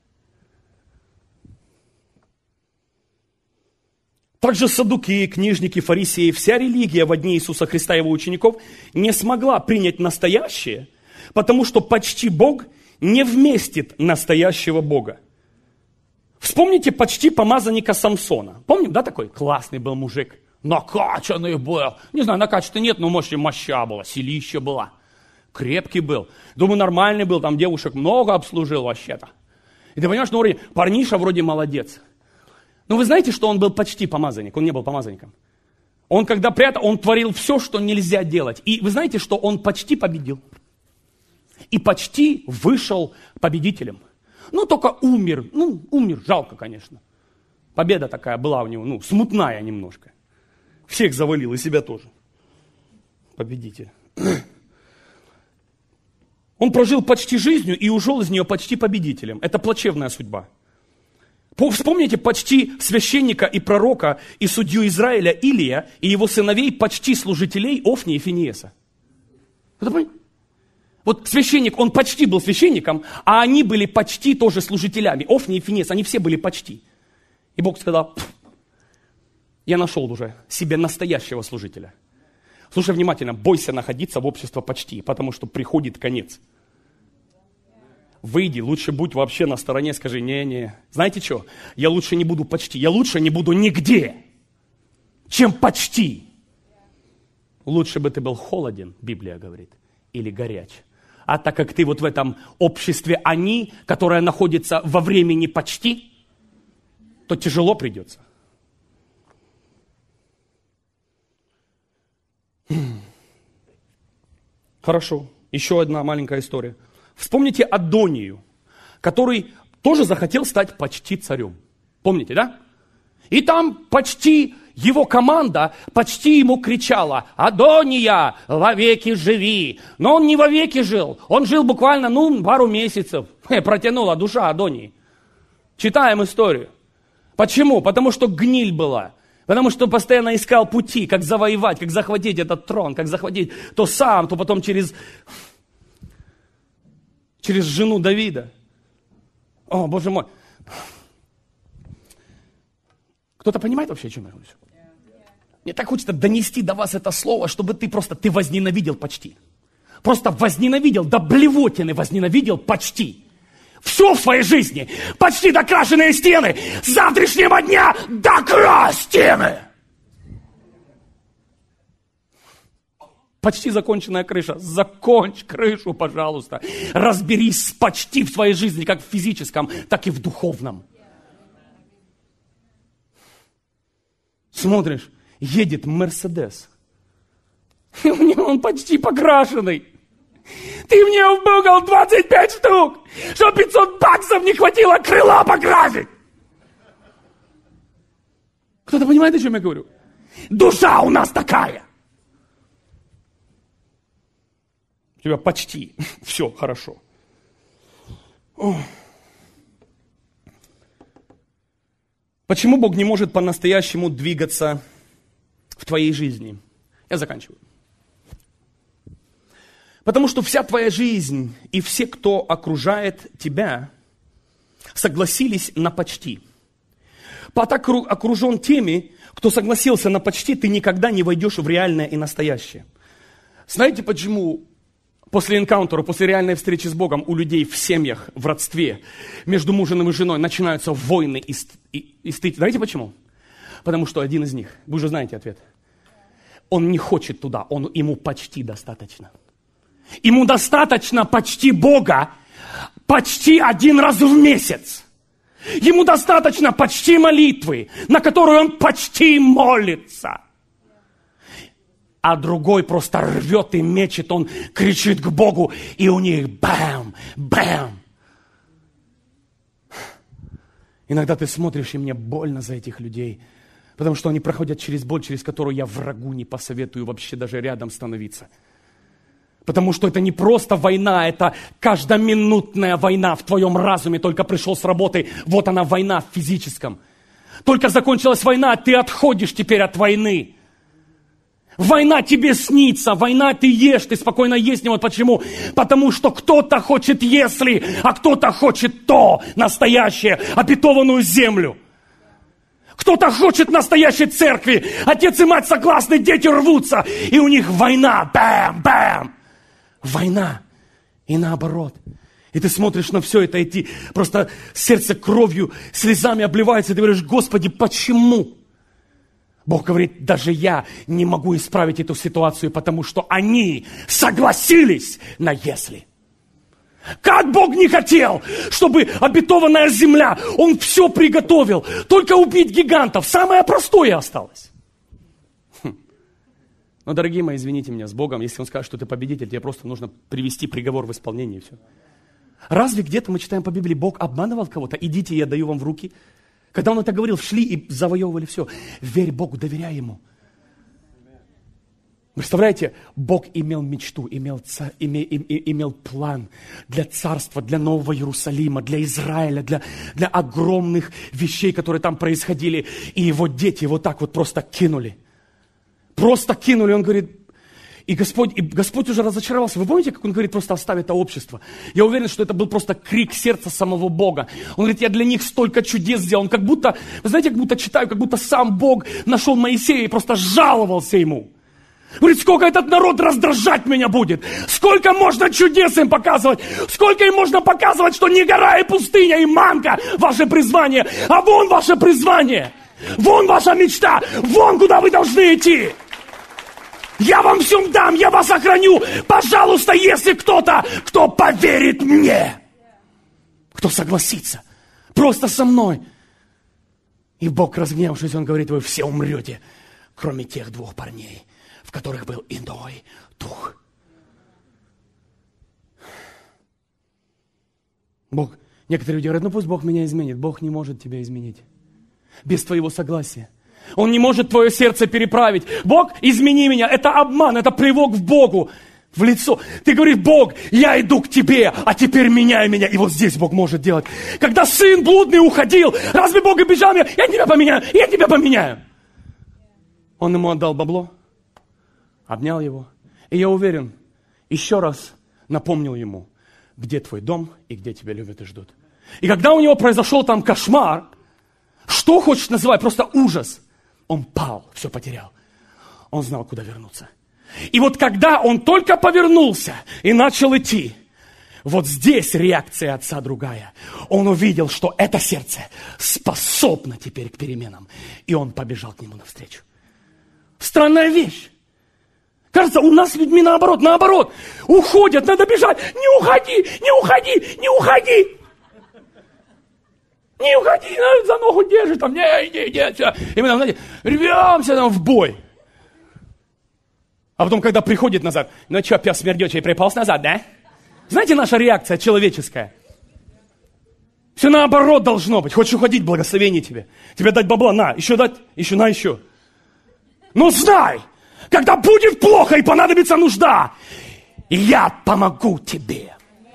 Также саддукеи, книжники, фарисеи, вся религия во дни Иисуса Христа и его учеников не смогла принять настоящее, потому что почти Бог не вместит настоящего Бога. Вспомните почти помазанника Самсона. Помним, да, такой классный был мужик? Накачанный был. Не знаю, накачанный нет, но, может, и моща была, силища была. Крепкий был. Думаю, нормальный был, там девушек много обслужил вообще-то. И ты понимаешь, ну, вроде, парниша вроде молодец. Но вы знаете, что он был почти помазанник? Он не был помазанником. Он, когда прятал, он творил все, что нельзя делать. И вы знаете, что он почти победил. И почти вышел победителем. Ну, только умер. Ну, умер, жалко, конечно. Победа такая была у него, ну, смутная немножко. Всех завалил, и себя тоже. Победитель. Он прожил почти жизнью и ушел из нее почти победителем. Это плачевная судьба. Вспомните почти священника и пророка и судью Израиля Илия и его сыновей почти служителей Офни и Финееса. Вот священник, он почти был священником, а они были почти тоже служителями. Офни и Финеес, они все были почти. И Бог сказал: я нашел уже себе настоящего служителя. Слушай внимательно, бойся находиться в обществе почти, потому что приходит конец. Выйди, лучше будь вообще на стороне, скажи: не-не. Знаете что, я лучше не буду почти, я лучше не буду нигде, чем почти. Лучше бы ты был холоден, Библия говорит, или горяч. А так как ты вот в этом обществе они, которое находится во времени почти, то тяжело придется. Хорошо, еще одна маленькая история. Вспомните Адонию, который тоже захотел стать почти царем. Помните, да? И там почти его команда почти ему кричала: Адония, вовеки живи. Но он не вовеки жил, он жил буквально, ну, пару месяцев. Протянула душа Адонии. Читаем историю. Почему? Потому что гниль была. Потому что постоянно искал пути, как завоевать, как захватить этот трон, как захватить то сам, то потом через, через жену Давида. О, Боже мой. Кто-то понимает вообще, о чем я говорю? Мне так хочется донести до вас это слово, чтобы ты просто, ты возненавидел почти. Просто возненавидел, до блевотины возненавидел почти. Все в своей жизни, почти докрашенные стены, с завтрашнего дня докрась стены. Почти законченная крыша, закончь крышу, пожалуйста. Разберись почти в своей жизни, как в физическом, так и в духовном. Смотришь, едет Мерседес, и у него он почти покрашенный. Ты мне вбухал двадцать пять штук, что пятьсот баксов не хватило крыла покрасить. Кто-то понимает, о чем я говорю? Душа у нас такая. У тебя почти все хорошо. Ох. Почему Бог не может по-настоящему двигаться в твоей жизни? Я заканчиваю. Потому что вся твоя жизнь и все, кто окружает тебя, согласились на почти. По так окружен теми, кто согласился на почти, ты никогда не войдешь в реальное и настоящее. Знаете, почему после энкаунтера, после реальной встречи с Богом у людей в семьях, в родстве, между мужем и женой начинаются войны и, и, и стычки? Знаете почему? Потому что один из них, вы уже знаете ответ, он не хочет туда, он, ему почти достаточно. Ему достаточно почти Бога, почти один раз в месяц. Ему достаточно почти молитвы, на которую он почти молится. А другой просто рвет и мечет, он кричит к Богу, и у них бэм, бэм. Иногда ты смотришь, и мне больно за этих людей, потому что они проходят через боль, через которую я врагу не посоветую вообще даже рядом становиться. Потому что это не просто война, это каждоминутная война в твоем разуме. Только пришел с работы, вот она война в физическом. Только закончилась война, ты отходишь теперь от войны. Война тебе снится, война ты ешь, ты спокойно есть не вот почему. Потому что кто-то хочет если, а кто-то хочет то, настоящее, обетованную землю. Кто-то хочет настоящей церкви, отец и мать согласны, дети рвутся, и у них война, бэм, бэм. Война. И наоборот. И ты смотришь на все это, и ты просто сердце кровью, слезами обливается, и ты говоришь, Господи, почему? Бог говорит, даже я не могу исправить эту ситуацию, потому что они согласились на если. Как Бог не хотел, чтобы обетованная земля, Он все приготовил, только убить гигантов, самое простое осталось. Но, дорогие мои, извините меня, с Богом, если Он скажет, что ты победитель, тебе просто нужно привести приговор в исполнение, и все. Разве где-то мы читаем по Библии, Бог обманывал кого-то? Идите, я даю вам в руки. Когда Он это говорил, шли и завоевывали все. Верь Богу, доверяй Ему. Представляете, Бог имел мечту, имел, царь, име, им, имел план для царства, для Нового Иерусалима, для Израиля, для, для огромных вещей, которые там происходили. И Его дети вот так вот просто кинули. Просто кинули, он говорит, и Господь, и Господь уже разочаровался. Вы помните, как он говорит, просто оставь это общество? Я уверен, что это был просто крик сердца самого Бога. Он говорит, я для них столько чудес сделал. Он как будто, вы знаете, как будто читаю, как будто сам Бог нашел Моисея и просто жаловался ему. Говорит, сколько этот народ раздражать меня будет? Сколько можно чудес им показывать? Сколько им можно показывать, что не гора и пустыня, и манка ваше призвание, а вон ваше призвание. Вон ваша мечта, вон куда вы должны идти. Я вам всем дам, я вас охраню. Пожалуйста, если кто-то, кто поверит мне, кто согласится, просто со мной. И Бог, разгневавшись, Он говорит, вы все умрете, кроме тех двух парней, в которых был иной дух. Бог, некоторые люди говорят, ну пусть Бог меня изменит. Бог не может тебя изменить без твоего согласия. Он не может твое сердце переправить. Бог, измени меня. Это обман, это плевок в Богу, в лицо. Ты говоришь, Бог, я иду к тебе, а теперь меняй меня. И вот здесь Бог может делать. Когда сын блудный уходил, разве Бог обижал меня? Я тебя поменяю, я тебя поменяю. Он ему отдал бабло, обнял его. И я уверен, еще раз напомнил ему, где твой дом и где тебя любят и ждут. И когда у него произошел там кошмар, что хочешь называть, просто ужас, он пал, все потерял. Он знал, куда вернуться. И вот когда он только повернулся и начал идти, вот здесь реакция отца другая. Он увидел, что это сердце способно теперь к переменам. И он побежал к нему навстречу. Странная вещь. Кажется, у нас с людьми наоборот, наоборот. Уходят, надо бежать. Не уходи, не уходи, не уходи. Не уходи, за ногу держи, там, не, иди, иди отсюда. И мы там, знаете, рвемся там в бой. А потом, когда приходит назад, ну что, пес смердючий, приполз назад, да? Знаете, наша реакция человеческая? Все наоборот должно быть. Хочешь уходить, благословение тебе. Тебе дать бабла, на, еще дать, еще на, еще. Но знай, когда будет плохо и понадобится нужда, я помогу тебе.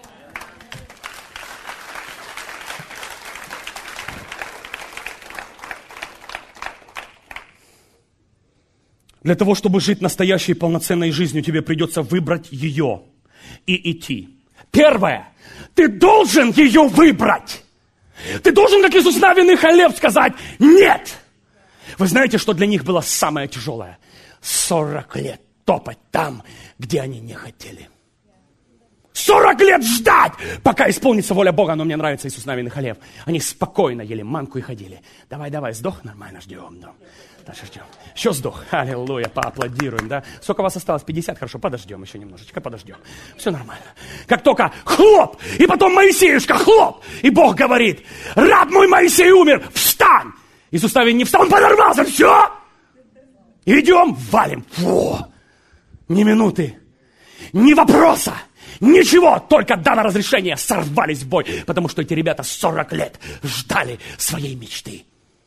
Для того, чтобы жить настоящей полноценной жизнью, тебе придется выбрать ее и идти. Первое. Ты должен ее выбрать. Ты должен, как Иисус Навин и Халев, сказать «нет». Вы знаете, что для них было самое тяжелое? сорок лет топать там, где они не хотели. сорок лет ждать, пока исполнится воля Бога. Но мне нравится Иисус Навин и Халев. Они спокойно ели манку и ходили. Давай, давай, сдох, нормально, ждем. Да. Дальше ждем. Еще сдох. Аллилуйя, поаплодируем, да? Сколько у вас осталось? пятьдесят? Хорошо, подождем еще немножечко, подождем. Все нормально. Как только хлоп, и потом Моисеюшка хлоп, и Бог говорит: раб мой Моисей умер, встань! Иисус Навин не встал, он подорвался, все! Идем, валим. Фу. Ни минуты, ни вопроса. Ничего, только дано разрешение, сорвались в бой, потому что эти ребята сорок лет ждали своей мечты.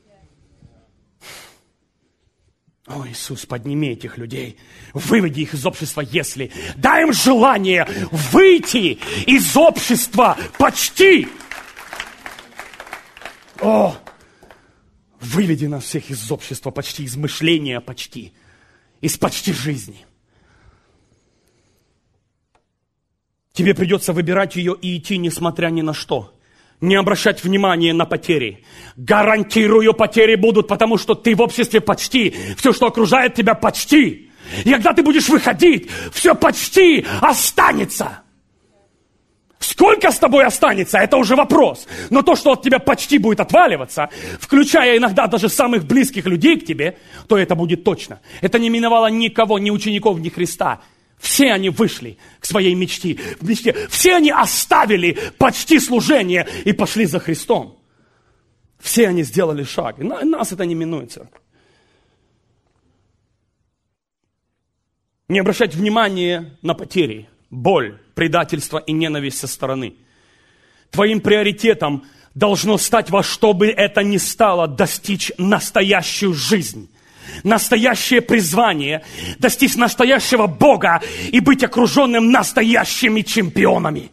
О, Иисус, подними этих людей, выведи их из общества, если дай им желание выйти из общества почти. О, выведи нас всех из общества почти, из мышления почти, из почти жизни. Тебе придется выбирать ее и идти, несмотря ни на что. Не обращать внимания на потери. Гарантирую, потери будут, потому что ты в обществе почти. Все, что окружает тебя, почти. И когда ты будешь выходить, все почти останется. Сколько с тобой останется, это уже вопрос. Но то, что от тебя почти будет отваливаться, включая иногда даже самых близких людей к тебе, то это будет точно. Это не миновало никого, ни учеников, ни Христа. Все они вышли к своей мечте, мечте. Все они оставили почти служение и пошли за Христом. Все они сделали шаг. И нас это не минует, церковь. Не обращать внимания на потери, боль, предательство и ненависть со стороны. Твоим приоритетом должно стать, во что бы это ни стало, достичь настоящую жизнь. Настоящее призвание, достичь настоящего Бога и быть окруженным настоящими чемпионами.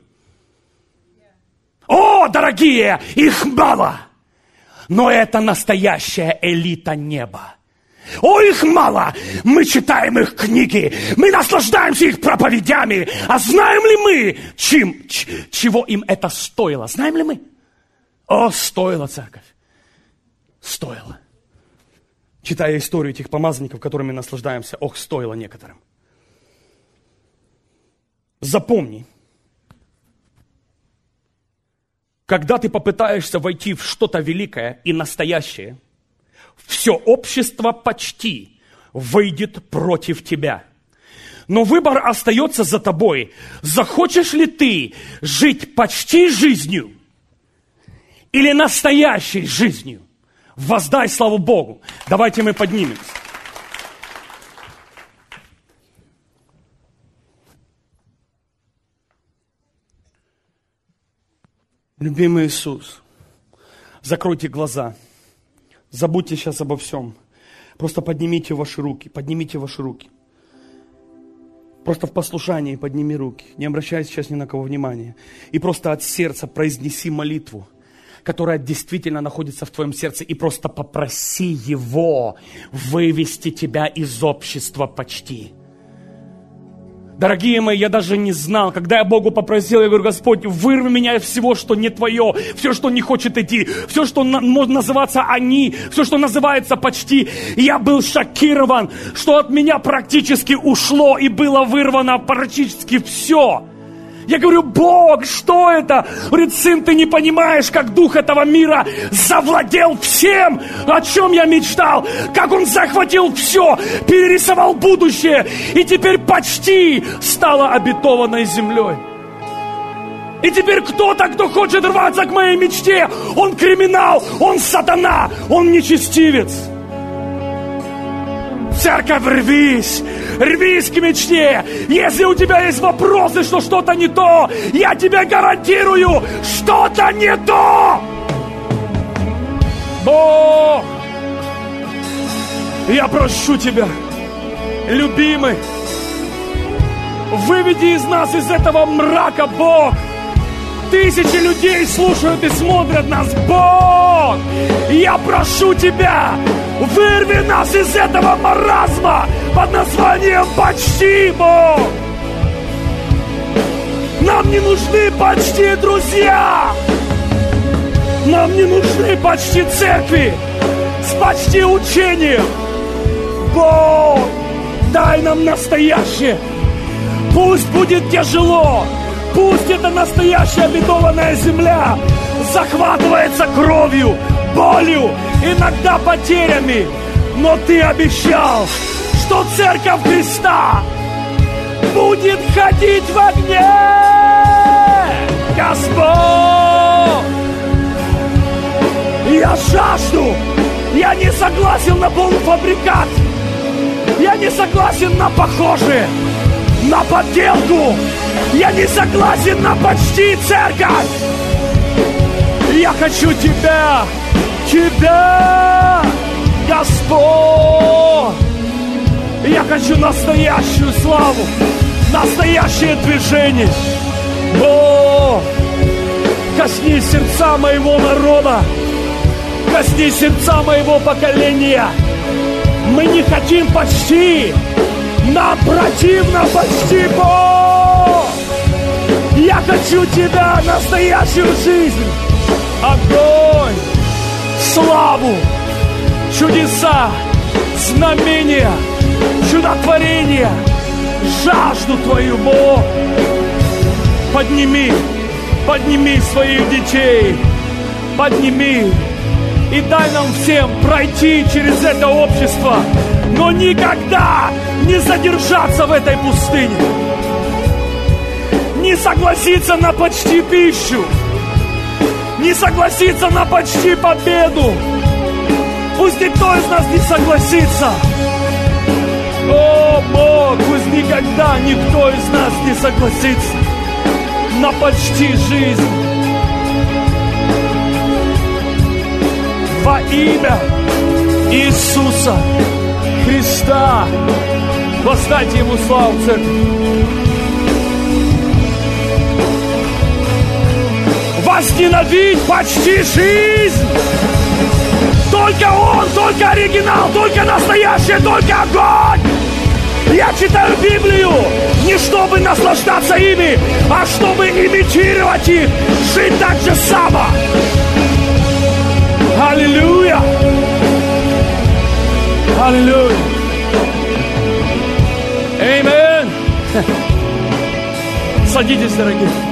О, дорогие, их мало, но это настоящая элита неба. О, их мало, мы читаем их книги, мы наслаждаемся их проповедями, а знаем ли мы, чем, ч, чего им это стоило? Знаем ли мы? О, стоило, церковь, стоило. Читая историю этих помазанников, которыми наслаждаемся, ох, стоило некоторым. Запомни, когда ты попытаешься войти в что-то великое и настоящее, все общество почти выйдет против тебя. Но выбор остается за тобой. Захочешь ли ты жить почти жизнью или настоящей жизнью? Воздай славу Богу. Давайте мы поднимемся. Любимый Иисус, закройте глаза. Забудьте сейчас обо всем. Просто поднимите ваши руки. Поднимите ваши руки. Просто в послушании подними руки. Не обращай сейчас ни на кого внимания. И просто от сердца произнеси молитву, которая действительно находится в твоем сердце, и просто попроси Его вывести тебя из общества почти. Дорогие мои, я даже не знал, когда я Богу попросил, я говорю: Господь, вырви меня из всего, что не Твое, все, что не хочет идти, все, что на, может называться они, все, что называется почти. И я был шокирован, что от меня практически ушло и было вырвано практически все. Я говорю: Бог, что это? Говорит: сын, ты не понимаешь, как дух этого мира завладел всем, о чем я мечтал, как он захватил все, перерисовал будущее, и теперь почти стало обетованной землей. И теперь кто-то, кто хочет рваться к моей мечте, он криминал, он сатана, он нечестивец. Церковь, рвись, рвись к мечте. Если у тебя есть вопросы, что что-то не то, я тебе гарантирую, что-то не то. Бог, я прошу тебя, любимый, выведи из нас из этого мрака, Бог. Тысячи людей слушают и смотрят нас, Бог. Я прошу тебя, вырви нас из этого маразма под названием почти, Бог. Нам не нужны почти друзья. Нам не нужны почти церкви с почти учением. Бог, дай нам настоящее. Пусть будет тяжело, пусть это настоящая обетованная земля захватывается кровью, болью, иногда потерями. Но Ты обещал, что Церковь Христа будет ходить в огне. Господь, я жажду, я не согласен на полуфабрикат, я не согласен на похожие, на подделку, я не согласен на почти церковь. Я хочу Тебя, Тебя, Господь. Я хочу настоящую славу, настоящее движение. О, коснись сердца моего народа, коснись сердца моего поколения. Мы не хотим почти, нам противно почти, Бог. Я хочу Тебя, настоящую жизнь, огонь, славу, чудеса, знамения, чудотворения, жажду Твою, Бог. Подними, подними своих детей, подними и дай нам всем пройти через это общество, но никогда не задержаться в этой пустыне, не согласиться на почти пищу, не согласиться на почти победу. Пусть никто из нас не согласится. О, Бог, пусть никогда никто из нас не согласится на почти жизнь. Во имя Иисуса Христа воздайте Ему славу, церковь. Возненавидь почти жизнь. Только Он, только оригинал, только настоящее, только огонь. Я читаю Библию не чтобы наслаждаться ими, а чтобы имитировать их, жить так же само. Аллилуйя! Аллилуйя! Аминь! Садитесь, дорогие.